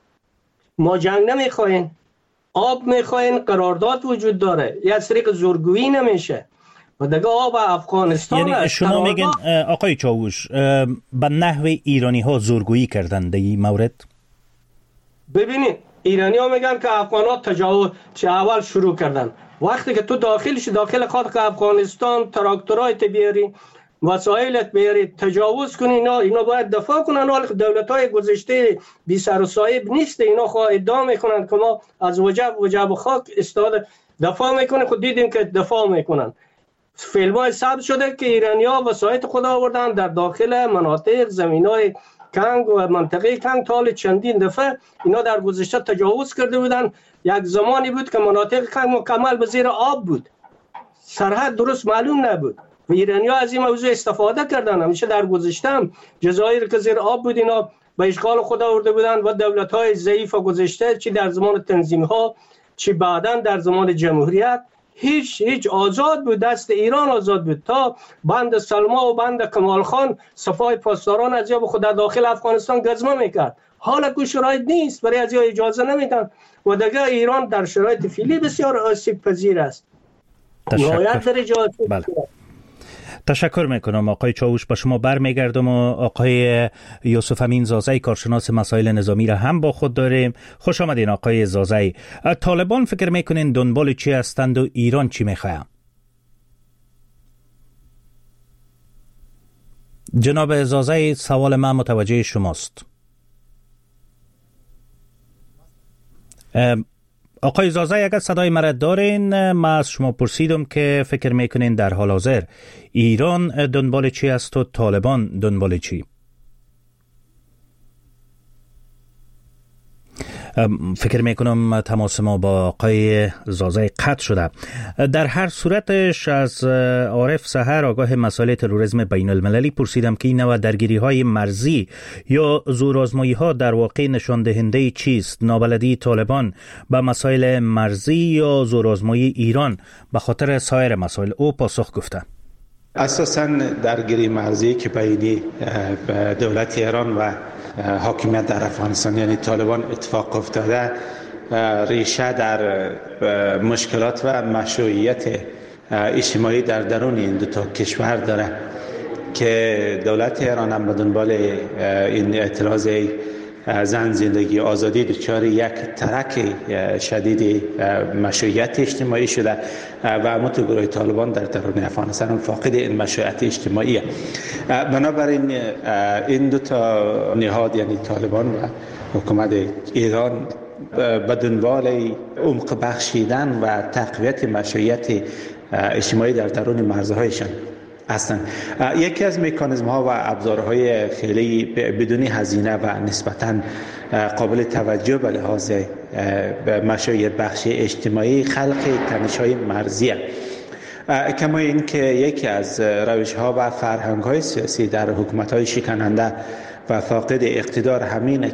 ما جنگ نمیخواین، آب میخواین، قرارداد وجود داره، یا از طریق زورگویی نمیشه و دیگه آب افغانستان. یعنی شما میگن آقای چاوش به نحو ایرانی ها زورگویی کردن در این مورد؟ ببینید ایرانی ها میگن که افغان ها تجاوز چه اول شروع کردن. وقتی که تو داخل خود که افغانستان تراکتورایت بیاری، وسایلت بیاری، تجاوز کنی، اینا باید دفاع کنن. حال دولت های گذشته بی سر و صاحب نیست. اینا خواه ادعا میکنن که ما از وجب خاک استفاده دفاع میکنن. خود دیدیم که دفاع میکنن. فیلم‌های ثبت شده که ایرانی‌ها وسایت خود آوردن در داخل مناطق زمین‌های کنگ و منطقه کنگ. تا چندین دفعه اینا در گذشته تجاوز کرده بودن. یک زمانی بود که مناطق کنگ مکمل به زیر آب بود، سرحد درست معلوم نبود و ایرانی‌ها از این موضوع استفاده کردن. همیشه در گذشته هم جزایر که زیر آب بود اینا به اشغال خود آورده بودن و دولت‌های ضعیف گذشته چی در زمان تنظیم‌ها چی بعداً در زمان جمهوریت هیچ آزاد بود. دست ایران آزاد بود تا بند سلما و بند کمال خان صفای پاسداران از یا به خود داخل افغانستان گزمه میکرد. حالا که شرایط نیست، برای از یا اجازه نمیدن و دیگه ایران در شرایط فعلی بسیار آسیب پذیر است. بله. تشکر میکنم آقای چاوش. با شما برمیگردم و آقای یوسف امین زازی کارشناس مسائل نظامی را هم با خود داریم. خوش آمدین آقای زازی. طالبان فکر میکنین دنبال چی هستند و ایران چی میخواهد؟ جناب زازی سوال من متوجه شماست. آقای زازی اگر صدای مرا دارین، من از شما پرسیدم که فکر میکنین در حال حاضر ایران دنبال چی است و طالبان دنبال چی؟ فکر میکنم تماس ما با آقای زازی قطع شده. در هر صورتش از عارف سحر آگاه مسائل تروریسم بین المللی پرسیدم که این نوع درگیری های مرزی یا زورآزمایی ها در واقع نشان دهنده چیست؟ نابلدی طالبان با مسائل مرزی یا زورآزمایی ایران به خاطر سایر مسائل؟ او پاسخ گفته اساساً درگیری مرزی که بین دولت ایران و حاکمیت در افغانستان یعنی طالبان اتفاق افتاده ریشه در مشکلات و مشروعیت اجتماعی در درون این دو تا کشور داره که دولت ایران هم به دنبال این اعتراض زن زندگی آزادی دچار یک ترک شدید مشروعیت اجتماعی شده و گروه طالبان در درون افغانستان فاقد این مشروعیت اجتماعی است. بنابراین این دو تا نهاد یعنی طالبان و حکومت ایران به دنبال عمق بخشیدن و تقویت مشروعیت اجتماعی در درون مرزهایشان هستند. یکی از مکانیزم ها و ابزارهای خیلی بدون هزینه و نسبتاً قابل توجه به لحاظ مشروعیت بخشی اجتماعی خلق تنش‌های مرزی است. کما اینکه یکی از روش ها و فرهنگ های سیاسی در حکومت های شکننده و فاقد اقتدار همینه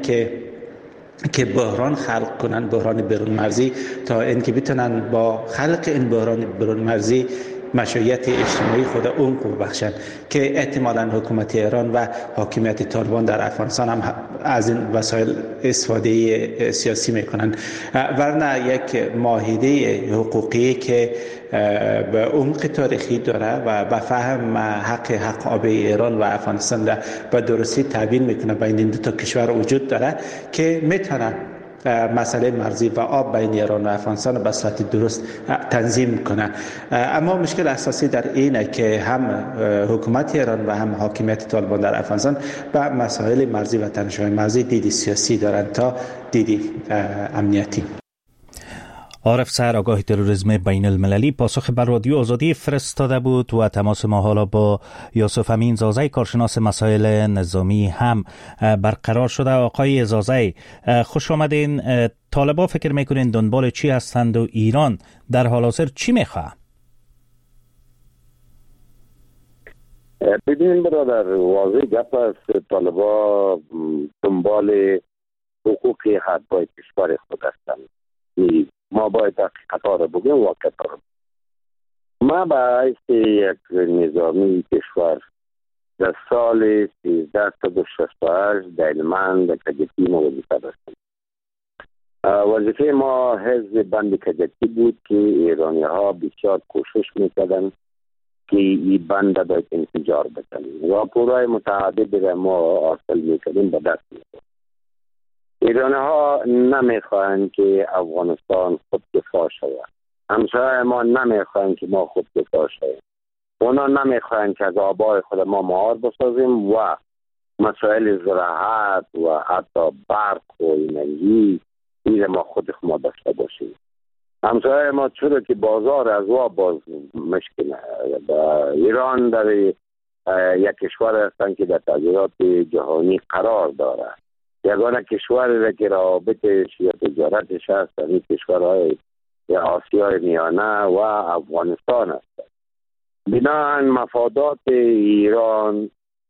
که بحران خلق کنن، بحران برون مرزی، تا اینکه بتونن با خلق این بحران برون مرزی مشروعیت اجتماعی خود عمق ببخشند که احتمالاً حکومت ایران و حاکمیت طالبان در افغانستان هم از این وسایل استفاده سیاسی میکنند. ورنه یک معاهده حقوقی که به عمق تاریخی داره و به فهم حق آب ایران و افغانستان به درستی تبیین میکنه بین این دو تا کشور وجود داره که میتونه مسئله مرزی و آب بین ایران و افغانستان به صورت درست تنظیم کنه. اما مشکل اساسی در اینه که هم حکومت ایران و هم حاکمیت طالبان در افغانستان به مسائل مرزی و تنش‌های مرزی دیدی سیاسی دارند تا دیدی امنیتی. عارف سر آگاه تروریسم بین المللی پاسخ بر رادیو آزادی فرستاده بود و تماس ما حالا با یوسف امین زازی کارشناس مسائل نظامی هم برقرار شده. آقای زازی خوش آمدین. طالبا فکر میکنین دنبال چی هستند و ایران در حال حاضر چی میخواه؟ ببینید برادر، واضح گپ است. طالبا دنبال حقوق حقای کشور خود هستند. ما باید حقیقت ها را بگیم، واقعیت ها را بگیم. ما باید یک نظامی کشور در سال 1368 در علمان در کجکی ما وظیفه داشتیم. وظیفه ما حزب بند کجکی بود که ایرانی ها بسیار کوشش میکردن که این بند باید انفجار بکنیم و پورای متعدد را ما حاصل میکردیم به دست میکردیم. ایرانی ها نمیخواهند که افغانستان خود دفاع شود. همسایه ما نمیخواهند که ما خود دفاع شویم. اونا نمیخواهند که از آبای خود ما مهار بسازیم و مسائل زراعت و حتی برق و انرژی این ما خود ما داشته باشیم. همسایه ما چرا که بازار از وا باز مشکل ایران در یک کشور هستند که در تغییرات جهانی قرار دارد. یگانه کشوری را که رابطش یا تجارتش هست این کشورهای آسیای میانه و افغانستان هست. بنابراین مفادات ایران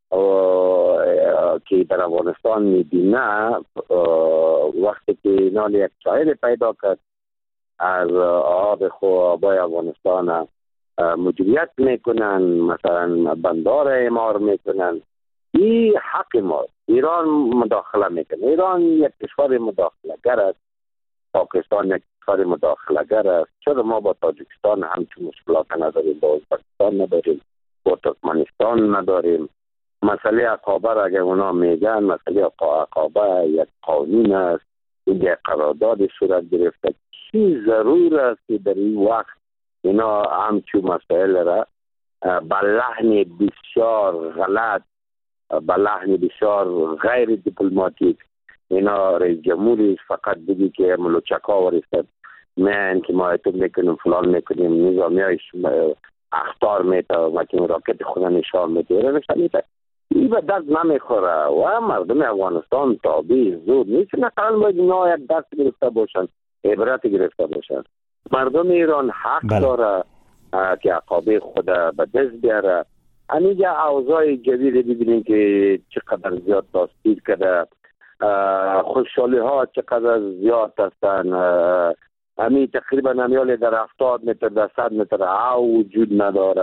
که در افغانستان میبینه وقتی که اینا یک چایل پیدا کرد از آبای افغانستان مدیریت میکنن، مثلا بندار اعمار میکنن، این حق ما. ایران مداخله میکنه. ایران یک کشور مداخله گر است. پاکستان یک کشور مداخله گر است. چرا ما با تاجیکستان همچون مشکلات نداریم، با ازبکستان نداریم، با ترکمنستان نداریم. مسئله عقابه را اگر اونا میگن مسئله عقابه یک قانون است، این یک قرارداد صورت گرفته. چی ضرور است که در این وقت اینا همچون مسائل را با لحن بسیار غلط، با لحن بسیار غیر دیپلماتیک اینا رئیس جمهوری فقط بگی که ملوچکا ورستد من که ما ایتون میکنیم فلان میکنیم نظامی هایش اختار میتا و که راکت خونه نشان میده این به دست نمیخوره و مردم افغانستان تابع زود نیست. مثلا باید اینا یک دست گرفته باشن، عبرت گرفته باشن. مردم ایران حق داره که عقابه خود به دست بیاره. همینجا اوضاع جدید ببینیم که چقدر زیاد تاثیر کرده، خوشحالی ها چقدر زیاد هستن. همین تقریبا همیال در 70 متر در 100 متر او وجود نداره.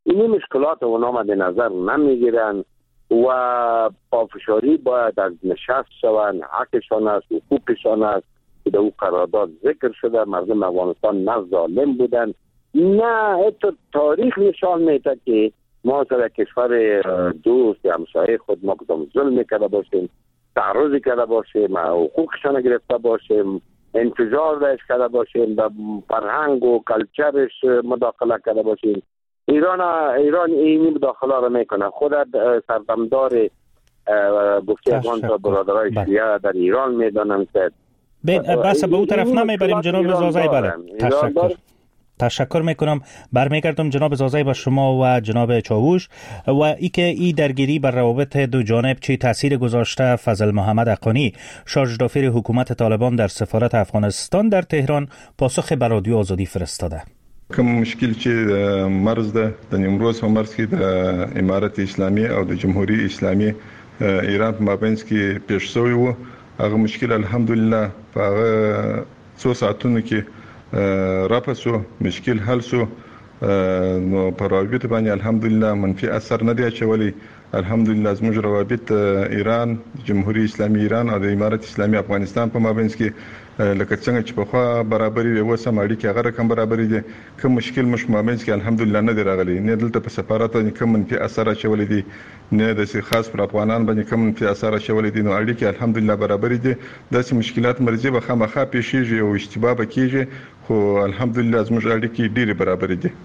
این مشکلات اونا مد نظر نمیگیرن و پافشاری باید از نشست شوند. حقشان است، حقوقشان است که در او قرارداد ذکر شده. مردم افغانستان نه ظالم بودن، نه تاریخ نشان میده که ما سر کشور دوست یا همسایه خود ما کدام ظلم کرده باشیم، تعرض کرده باشیم، حقوقشان گرفته باشیم، انتظار داشت کرده باشیم، در فرهنگ و کلچرش مداخله کرده باشیم. ایران اینی مداخله را میکنه. خود سردمدار گفتی افغان تا برادرای شیعه در ایران میدانم که بس به اون طرف نمیبریم جناب زازای. بله تشکر میکنم. برمیگردم جناب زازای با شما و جناب چاووش. و ای که ای درگیری بر روابط دو جانب چه تاثیر گذاشته؟ فضل محمد حقانی، شارژ دافیر حکومت طالبان در سفارت افغانستان در تهران، پاسخ بر رادیو آزادی فرستاده. کوم مشکل چې مرز ده د نیمروز په مرز کې د امارت اسلامي او د جمهوریت اسلامي ایران په مابینځ کې پیښ شوی و، هغه مشکل الحمدلله په هغه څو ساعتونو کې رافسو مشکل حل شو. نو په روابط باندې الحمدلله منفي اثر نه دی اچولی. الحمدلله زموږ روابط ایران، جمهوریت اسلامي ایران او د امارت اسلامي افغانستان په مابینځ کې لکه څنګه چې په خوا برابرۍ وي اوس هم اړیکې هغه رقم برابرې دي. کوم مشکل مش مابینځ کې الحمدلله نه دی راغلی، نه دلته په سفارت باندې کوم منفي اثر اچولی دي، نه د خاص پر افغانان باندې کوم منفي اثر اچولی دي. نو اړیکې الحمدلله برابرې دي. داسې مشکلات مرزي به خامخا پیښیږي او اشتباه به کیږي، خو الحمدلله زموږ اړیکې ډېرې برابرې دي.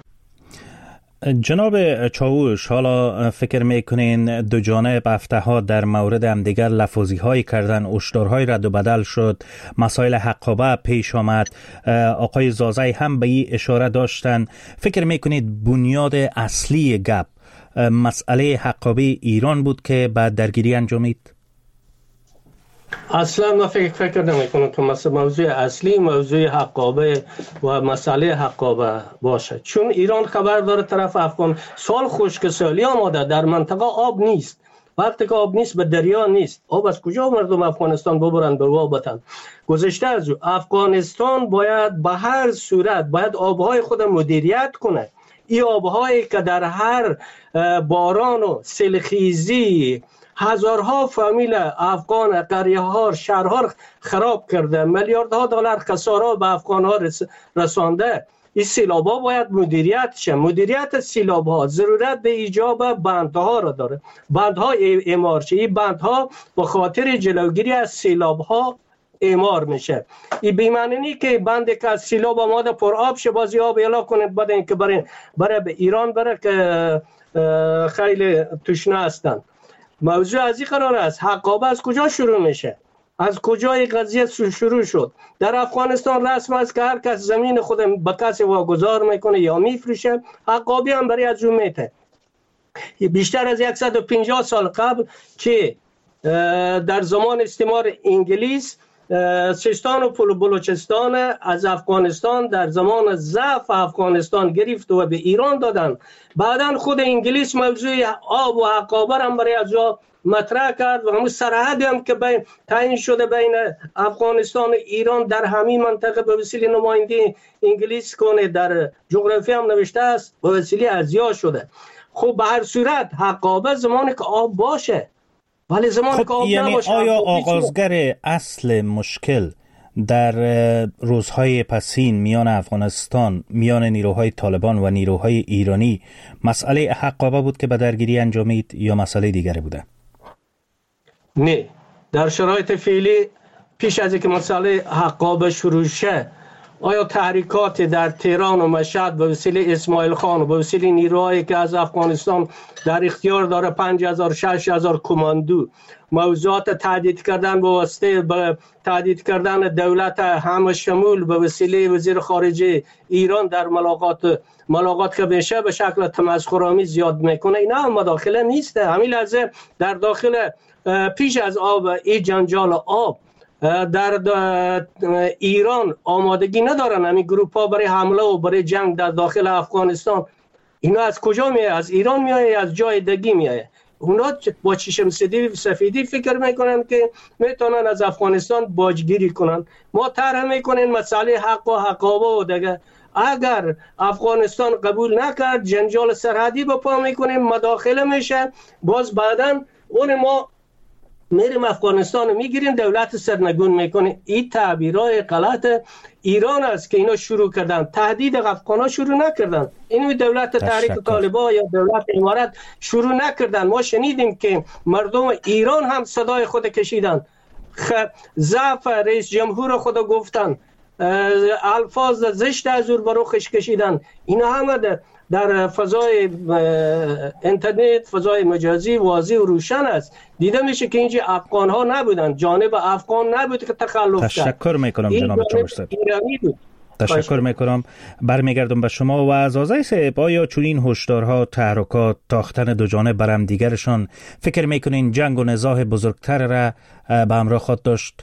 جناب چاووش، حالا فکر میکنین دو جانب هفته ها در مورد همدیگر لفاظی هایی کردن، هشدارهای رد و بدل شد، مسائل حقابه پیش آمد، آقای زازای هم به این اشاره داشتن. فکر میکنید بنیاد اصلی گپ مسئله حقابه ایران بود که بعد درگیری انجامید؟ اصلا ما فکر نمیکنم که موضوع اصلی موضوع حقابه و مسئله حقابه باشه، چون ایران خبر داره طرف افغان سال خشک سالی آماده، در منطقه آب نیست. وقتی که آب نیست به دریا نیست، آب از کجا مردم افغانستان ببرن به وابتن؟ گذشته از افغانستان باید به هر صورت باید آبهای خود مدیریت کنه. این آبهایی که در هر باران و سیلخیزی هزارها فامیل افغان، قریه ها، شهرها خراب کرده، میلیاردها دلار خسارات به افغان ها رسانده. این سیلاب ها باید مدیریت شه. مدیریت سیلاب ها ضرورت به ایجاب بندها را داره. بندها اعمار شه. این بندها به خاطر جلوگیری از سیلاب ها اعمار میشه. این بی‌معنی که بندی که از سیلاب آماده پر آب شه بازی آب اعلا کنید بعد اینکه برای به ایران بره که خیلی تشنه هستند. موضوع از این قرار است. حقابه از کجا شروع میشه؟ از کجا این قضیه شروع شد؟ در افغانستان رسم است که هر کس زمین خود به کسی واگذار میکنه یا میفروشه. حقابه هم برای از اون میته. بیشتر از 150 سال قبل که در زمان استعمار انگلیس سیستان و بلوچستان از افغانستان در زمان ضعف افغانستان گرفت و به ایران دادن. بعداً خود انگلیس موضوع آب و حقابه هم برای از جا مطرح کرد و همون سرحدی هم که تعیین شده بین افغانستان و ایران در همین منطقه به وسیله نماینده انگلیس کنه در جغرافی هم نوشته است به وسیله ازیا شده. خب به هر صورت حقابه زمانی که آب باشه، ولی زمان که آب یعنی نباشه. آیا آغازگر اصل مشکل در روزهای پسین میان افغانستان، میان نیروهای طالبان و نیروهای ایرانی مسئله حقابه بود که به درگیری انجامید یا مسئله دیگری بوده؟ نه، در شرایط فعلی پیش از اینکه مسئله حقابه شروع شه، آیا تحریکات در تهران و مشهد به وسیله اسماعیل خان و به وسیله نیروهایی که از افغانستان در اختیار داره 5000 6000 کماندو، موضوعات تهدید کردن به واسطه تهدید کردن دولت همه شمول به وسیله وزیر خارجه ایران در ملاقات که بشه به شکل تمسخرآمیز زیاد میکنه، اینا هم مداخله نیسته. همین لحظه در داخل پیش از آب این جنجال آب در ایران آمادگی ندارن همین گروپ ها برای حمله و برای جنگ در داخل افغانستان. اینا از کجا میایه؟ از ایران میایه، از جای دیگه میایه. اونا با چشم سفیدی فکر میکنن که میتونن از افغانستان باجگیری کنن. ما طرح میکنیم مسئله حق و حقابه و دیگه اگر افغانستان قبول نکرد جنجال سرحدی به پا میکنیم، مداخله میشه، باز بعداً اون ما میریم افغانستان میگیریم، دولت سرنگون میکنیم. این تعبیرهای غلط ایران است که اینا شروع کردن. تهدید افغانا شروع نکردن، اینو دولت تحریک طالبان یا دولت امارات شروع نکردن. ما شنیدیم که مردم ایران هم صدای خود کشیدن، ضعف رئیس جمهور خود گفتن، الفاظ زشت از او بروخش کشیدن. اینا همه در فضای اینترنت، فضای مجازی واضح و روشن است. دیده میشه که اینجا افغان ها نبودن، جانب افغان نبود که تخلف کرد. تشکر میکنم جناب چاوشزاده. تشکر میکنم. برمیگردم به شما و از آزای صاحب، آیا چنین هشدارها، تحرکات، تاختن دو جانب بر هم دیگرشان، فکر میکنین جنگ و نزاع بزرگتر را به همراه خواهد داشت؟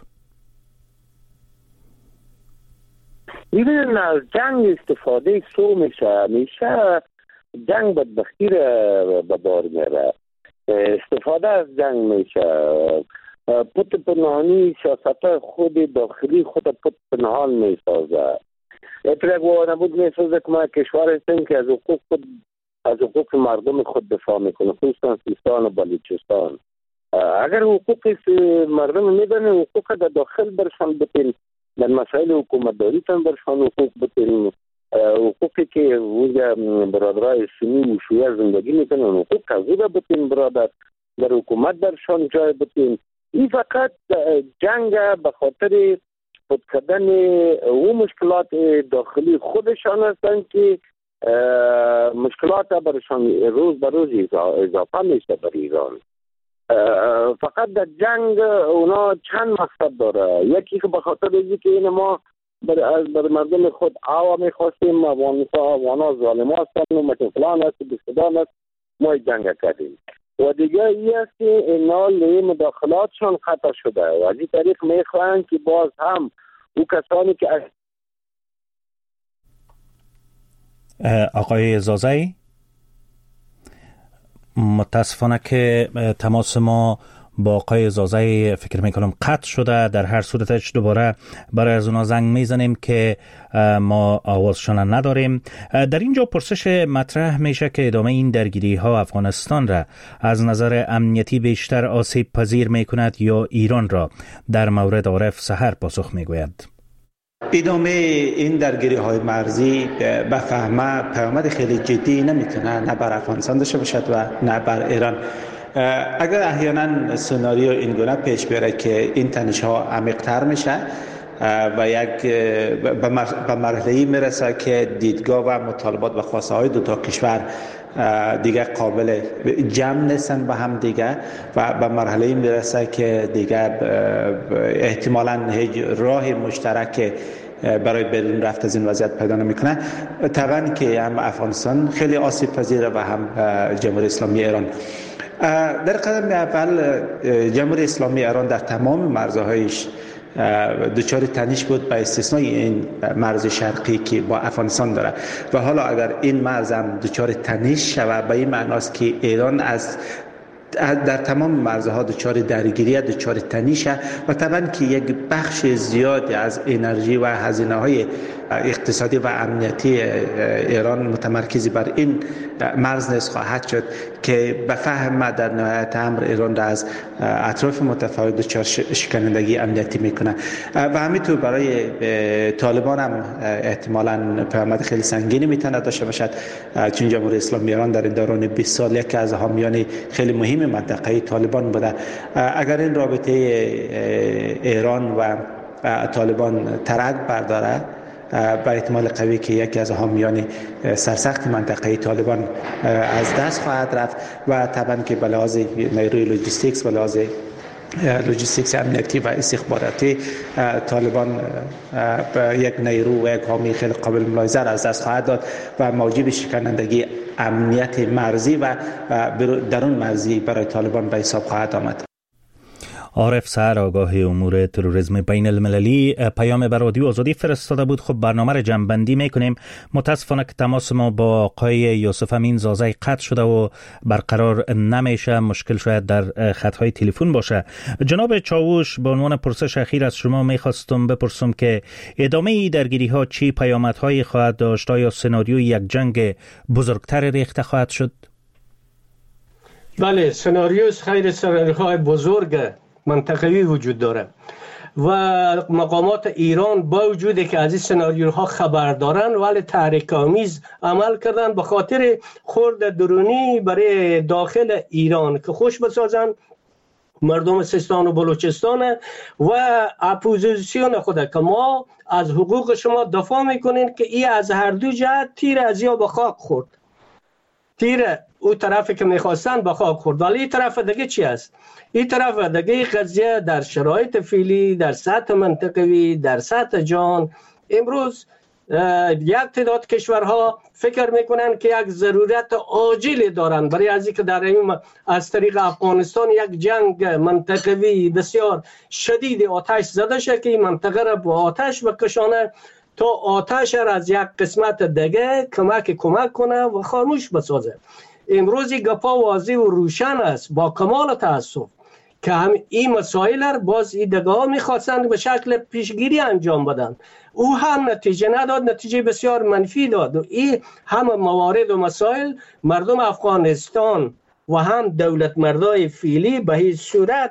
میبینن از جنگ استفاده سو میشه جنگ بدبختی را به بار میره. استفاده از جنگ میشه، پت پنهانی سیاست خود داخلی خود پت پنهان میسازه. اطلاق و نبود میسازه که ما کشور هستیم که از حقوق مردم خود دفاع میکنه، خصوصا سیستان و بلوچستان. اگر حقوق مردم میدن، حقوق در داخل برشان بتین، در مسائل حکومت داری تن برشان حقوق بتین، حقوقی که اونجا برادرای سنی و شیعه زندگی میکنن حقوق از او بتین برادر، در حکومت درشان جای بتین. این فقط جنگ به خاطر خود کردن او مشکلات داخلی خودشان هستند که مشکلات برشان روز به روز اضافه میشه بر ایران. فقط در جنگ اونا چند مقصد داره. یکی که به خاطر اینکه که این ما بر مردم خود عوا میخواستیم، افغانا ظالم هستن و متفلان هست و بستدان هست، ما جنگ کردیم. و دیگه ای است که اینا مداخلاتشان خطا شده و از این طریق میخواهند که باز هم او کسانی که آقای زازایی، متاسفانه که تماس ما با آقای زازایی فکر میکنم قطع شده. در هر صورتش دوباره برای از اونا زنگ میزنیم که ما آوازشان نداریم. در اینجا پرسش مطرح میشه که ادامه این درگیری ها افغانستان را از نظر امنیتی بیشتر آسیب پذیر میکند یا ایران را؟ در مورد عارف سحر پاسخ میگوید. ادامه این درگیری های مرزی به فهمه پیامد خیلی جدی نمیتونه نه بر افغانستان داشته باشد و نه بر ایران. اگر احیانا سناریو این گونه پیش بره که این تنش ها عمیق‌تر میشه و یک به مرحله‌ای میرسه که دیدگاه و مطالبات و خواسته های دو تا کشور دیگه قابل جمع نیستن به هم دیگه و به مرحله‌ای میرسه که دیگه احتمالاً هیچ راه مشترک برای بیرون رفت از این وضعیت پیدا نمیکنه. طبعا که هم افغانستان خیلی آسیب پذیره و هم جمهوری اسلامی ایران. در قدم اول جمهوری اسلامی ایران در تمام مرزهایش دچار تنش بود به استثنای این مرز شرقی که با افغانستان داره و حالا اگر این مرز هم دچار تنش شود به این معناست که ایران در تمام مرزها دچار درگیری، دچار تنشه و طبعا که یک بخش زیادی از انرژی و هزینه‌های اقتصادی و امنیتی ایران متمرکز بر این مرز نیز خواهد شد که به فهم در نهایت امر ایران را از اطراف متفاوت دچار شکنندگی امنیتی میکنه و همینطور برای طالبان هم احتمالاً پیامد خیلی سنگینی میتونه داشته باشد، چون جمهوری اسلامی ایران در این دوران 20 سال یکی از حامیان خیلی مهم منطقه طالبان بوده. اگر این رابطه ایران و طالبان ترک برداره به احتمال قوی که یکی از حامیان سرسخت منطقه طالبان از دست خواهد رفت و طبعا که به لحاظ نیروی لوجستیکس، به لحاظ لوجستیکس امنیتی و استخباراتی طالبان یک نیرو و یک حامی خیلی قابل ملاحظه از دست خواهد داد و موجب شکنندگی امنیت مرزی و درون مرزی برای طالبان به حساب خواهد آمد. عارف سحر آگاه امور تروریسم بین المللی پیام بر رادیو آزادی فرستاده بود. خب برنامه را جمع‌بندی میکنیم. متاسفانه که تماس ما با آقای یوسف امین زازی قطع شده و برقرار نمیشه. مشکل شاید در خطهای تلفن باشه. جناب چاوش، به عنوان پرسش اخیر از شما میخواستم بپرسم که ادامه درگیری ها چی پیامدهایی خواهد داشت؟ یا سناریوی یک جنگ بزرگتر ریخته خواهد شد؟ بله، سناریوهای بزرگ منطقوی وجود داره و مقامات ایران با وجودی که از این سناریوها خبر دارن ولی تحریک‌آمیز عمل کردن به خاطر خورد درونی برای داخل ایران که خوش بسازن مردم سیستان و بلوچستان و اپوزیسیون خود که ما از حقوق شما دفاع میکنین که این از هر دو جهت تیر از یا به خاک خورد. تیر او طرفی که میخواستن به خاک خورد. ولی این طرف دیگه چی است؟ این طرف دیگه قضیه در شرایط فعلی، در سطح منطقوی، در سطح جهان امروز یک تعداد کشورها فکر میکنن که یک ضرورت عاجلی دارن برای از اینکه در این از طریق افغانستان یک جنگ منطقوی بسیار شدید آتش زده شه که این منطقه را با آتش بکشانه تا آتش را از یک قسمت دیگه کمک کنه و خاموش بسازه. امروز گپا واضح و روشن است با کمال تاسف که هم این مسائل را باز این دگاه میخواستند به شکل پیشگیری انجام بدن. او هم نتیجه نداد، نتیجه بسیار منفی داد و این هم موارد و مسائل مردم افغانستان و هم دولت مردای فعلی به هیچ صورت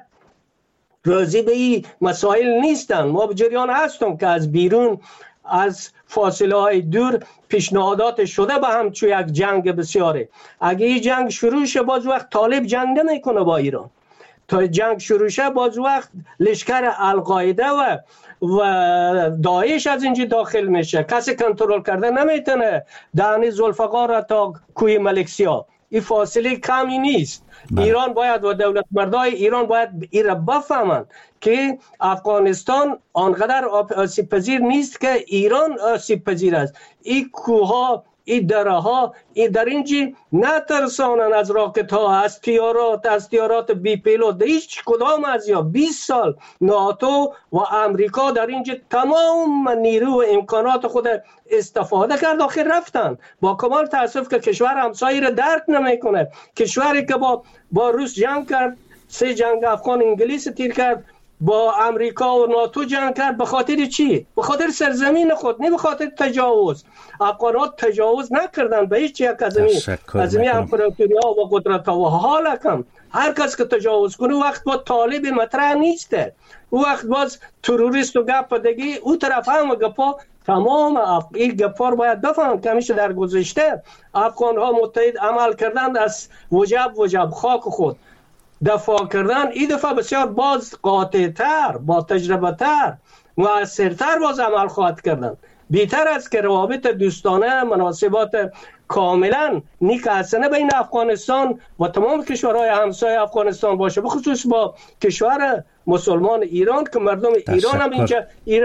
راضی به این مسائل نیستن. ما به جریان هستم که از بیرون از فاصله های دور پیشنهادات شده به هم چون یک جنگ بسیاره. اگه این جنگ شروع شه باز وقت طالب جنگ نمیکنه با ایران. تا جنگ شروع شه باز وقت لشکر القاعده و داعش از اینجا داخل میشه. کسی کنترل کرده نمیتونه دهن ذوالفقار را تا کوی ملکسیا. این فاصله کمی نیست. ایران باید و دولت مردای ایران باید این را بفهمند که افغانستان آنقدر آسیب پذیر نیست که ایران آسیب پذیر است. این کوها، این درها، این در اینجا نترسانن از راکت ها، از تیارات بی پیلوت. هیچ کدام از یا 20 سال ناتو و امریکا در اینجا تمام نیرو و امکانات خود استفاده کرد آخر رفتن. با کمال تاسف که کشور همسایه را درک نمیکنه. کشوری که با روس جنگ کرد، 3 جنگ افغان انگلیس تیر کرد، با امریکا و ناتو جنگ کرد، به خاطر چی؟ به خاطر سرزمین خود، نه به خاطر تجاوز. افغانات تجاوز نکردن به هیچ یک از این امپراتوری‌ها و قدرت‌ها و حالا کم هر کس که تجاوز کنه وقت با طالب مطرح نیسته. وقت باز تروریست و گپ دیگه او طرف هم گپا تمام این گپا رو باید بفهم که همیشه در گذشته افغان‌ها متحد عمل کردند از وجب خاک خود دفاع کردن. این دفعه بسیار باز قاطع‌تر، با تجربه تر، مؤثرتر باز عمل خواهد کردن. بیتر است که روابط دوستانه، مناسبات کاملا نیک حسنه بین افغانستان و تمام کشورهای همسایه افغانستان باشه، به خصوص با کشور مسلمان ایران که مردم ایران هم اینجا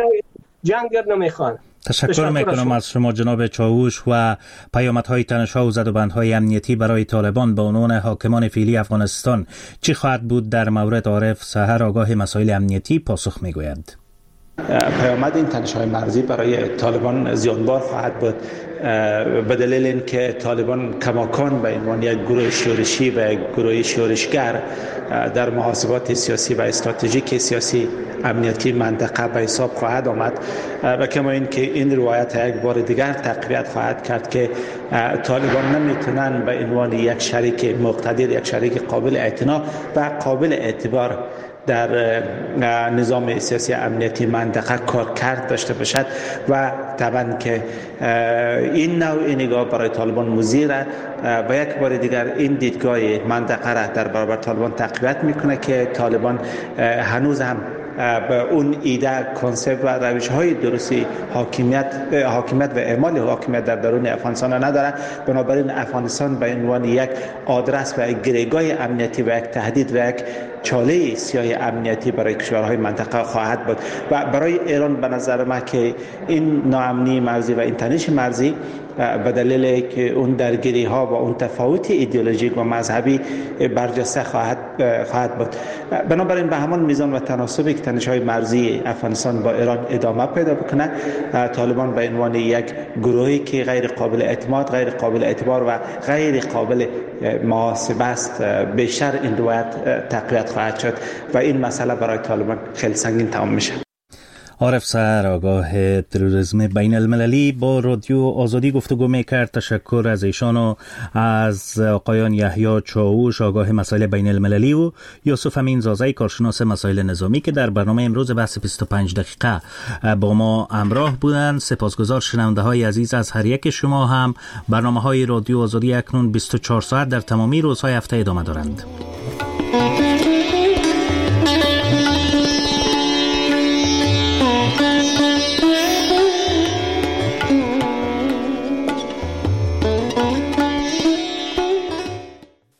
جنگ نمیخوان. تشکر میکنم از شما جناب چاوش و پیامدهای تنش‌ها و زدوبندهای امنیتی برای طالبان به عنوان حاکمان فعلی افغانستان چی خواهد بود در مورد عارف سحر آگاه مسائل امنیتی پاسخ میگویند. پیامد این تنش‌های مرزی برای طالبان زیانبار خواهد بود به دلیل اینکه طالبان کماکان به عنوان یک گروه شورشی و یک گروه شورشگر در محاسبات سیاسی و استراتژیک سیاسی امنیتی منطقه به حساب خواهد آمد و کما اینکه این روایت یک بار دیگر تقویت خواهد کرد که طالبان نمیتونن به عنوان یک شریک مقتدر، یک شریک قابل اعتنا و قابل اعتبار در نظام سیاسی امنیتی منطقه کار کرد داشته باشد و طبعا که این نوع نگاه برای طالبان مضر و یک بار دیگر این دیدگاه منطقه را در برابر طالبان تقویت میکنه که طالبان هنوز هم به اون ایده، کنسپت و روش‌های درستی حاکمیت و اعمال حاکمیت در درون افغانستان نداره. بنابراین افغانستان به عنوان یک آدرس و یک گریگاه امنیتی و یک تهدید و یک چاله سیاه امنیتی برای کشورهای منطقه خواهد بود و برای ایران به نظر من که این ناامنی مرزی و این تنش مرزی به دلیل که اون درگیری ها و اون تفاوت ایدئولوژیک و مذهبی برجسته خواهد بود. بنابراین به همان میزان و تناسبی که تنش‌های مرزی افغانستان با ایران ادامه پیدا بکنه، طالبان به عنوان یک گروهی که غیر قابل اعتماد، غیر قابل اعتبار و غیر قابل محاسبه است، بیشتر این روایت تقویت خواهد شد و این مسئله برای طالبان خیلی سنگین تمام میشه. عارف سر، آگاه تروریسم بین المللی، با رادیو آزادی گفتگو میکرد. تشکر از ایشان و از آقایان یحیی چاوش، آگاه مسائل بین المللی، و یوسف امین زازی، کارشناس مسائل نظامی، که در برنامه امروز بحث 25 دقیقه با ما همراه بودند. سپاسگزار شنونده های عزیز از هر یک شما هم. برنامه های رادیو آزادی اکنون 24 ساعت در تمامی روزهای هفته ادامه دارند.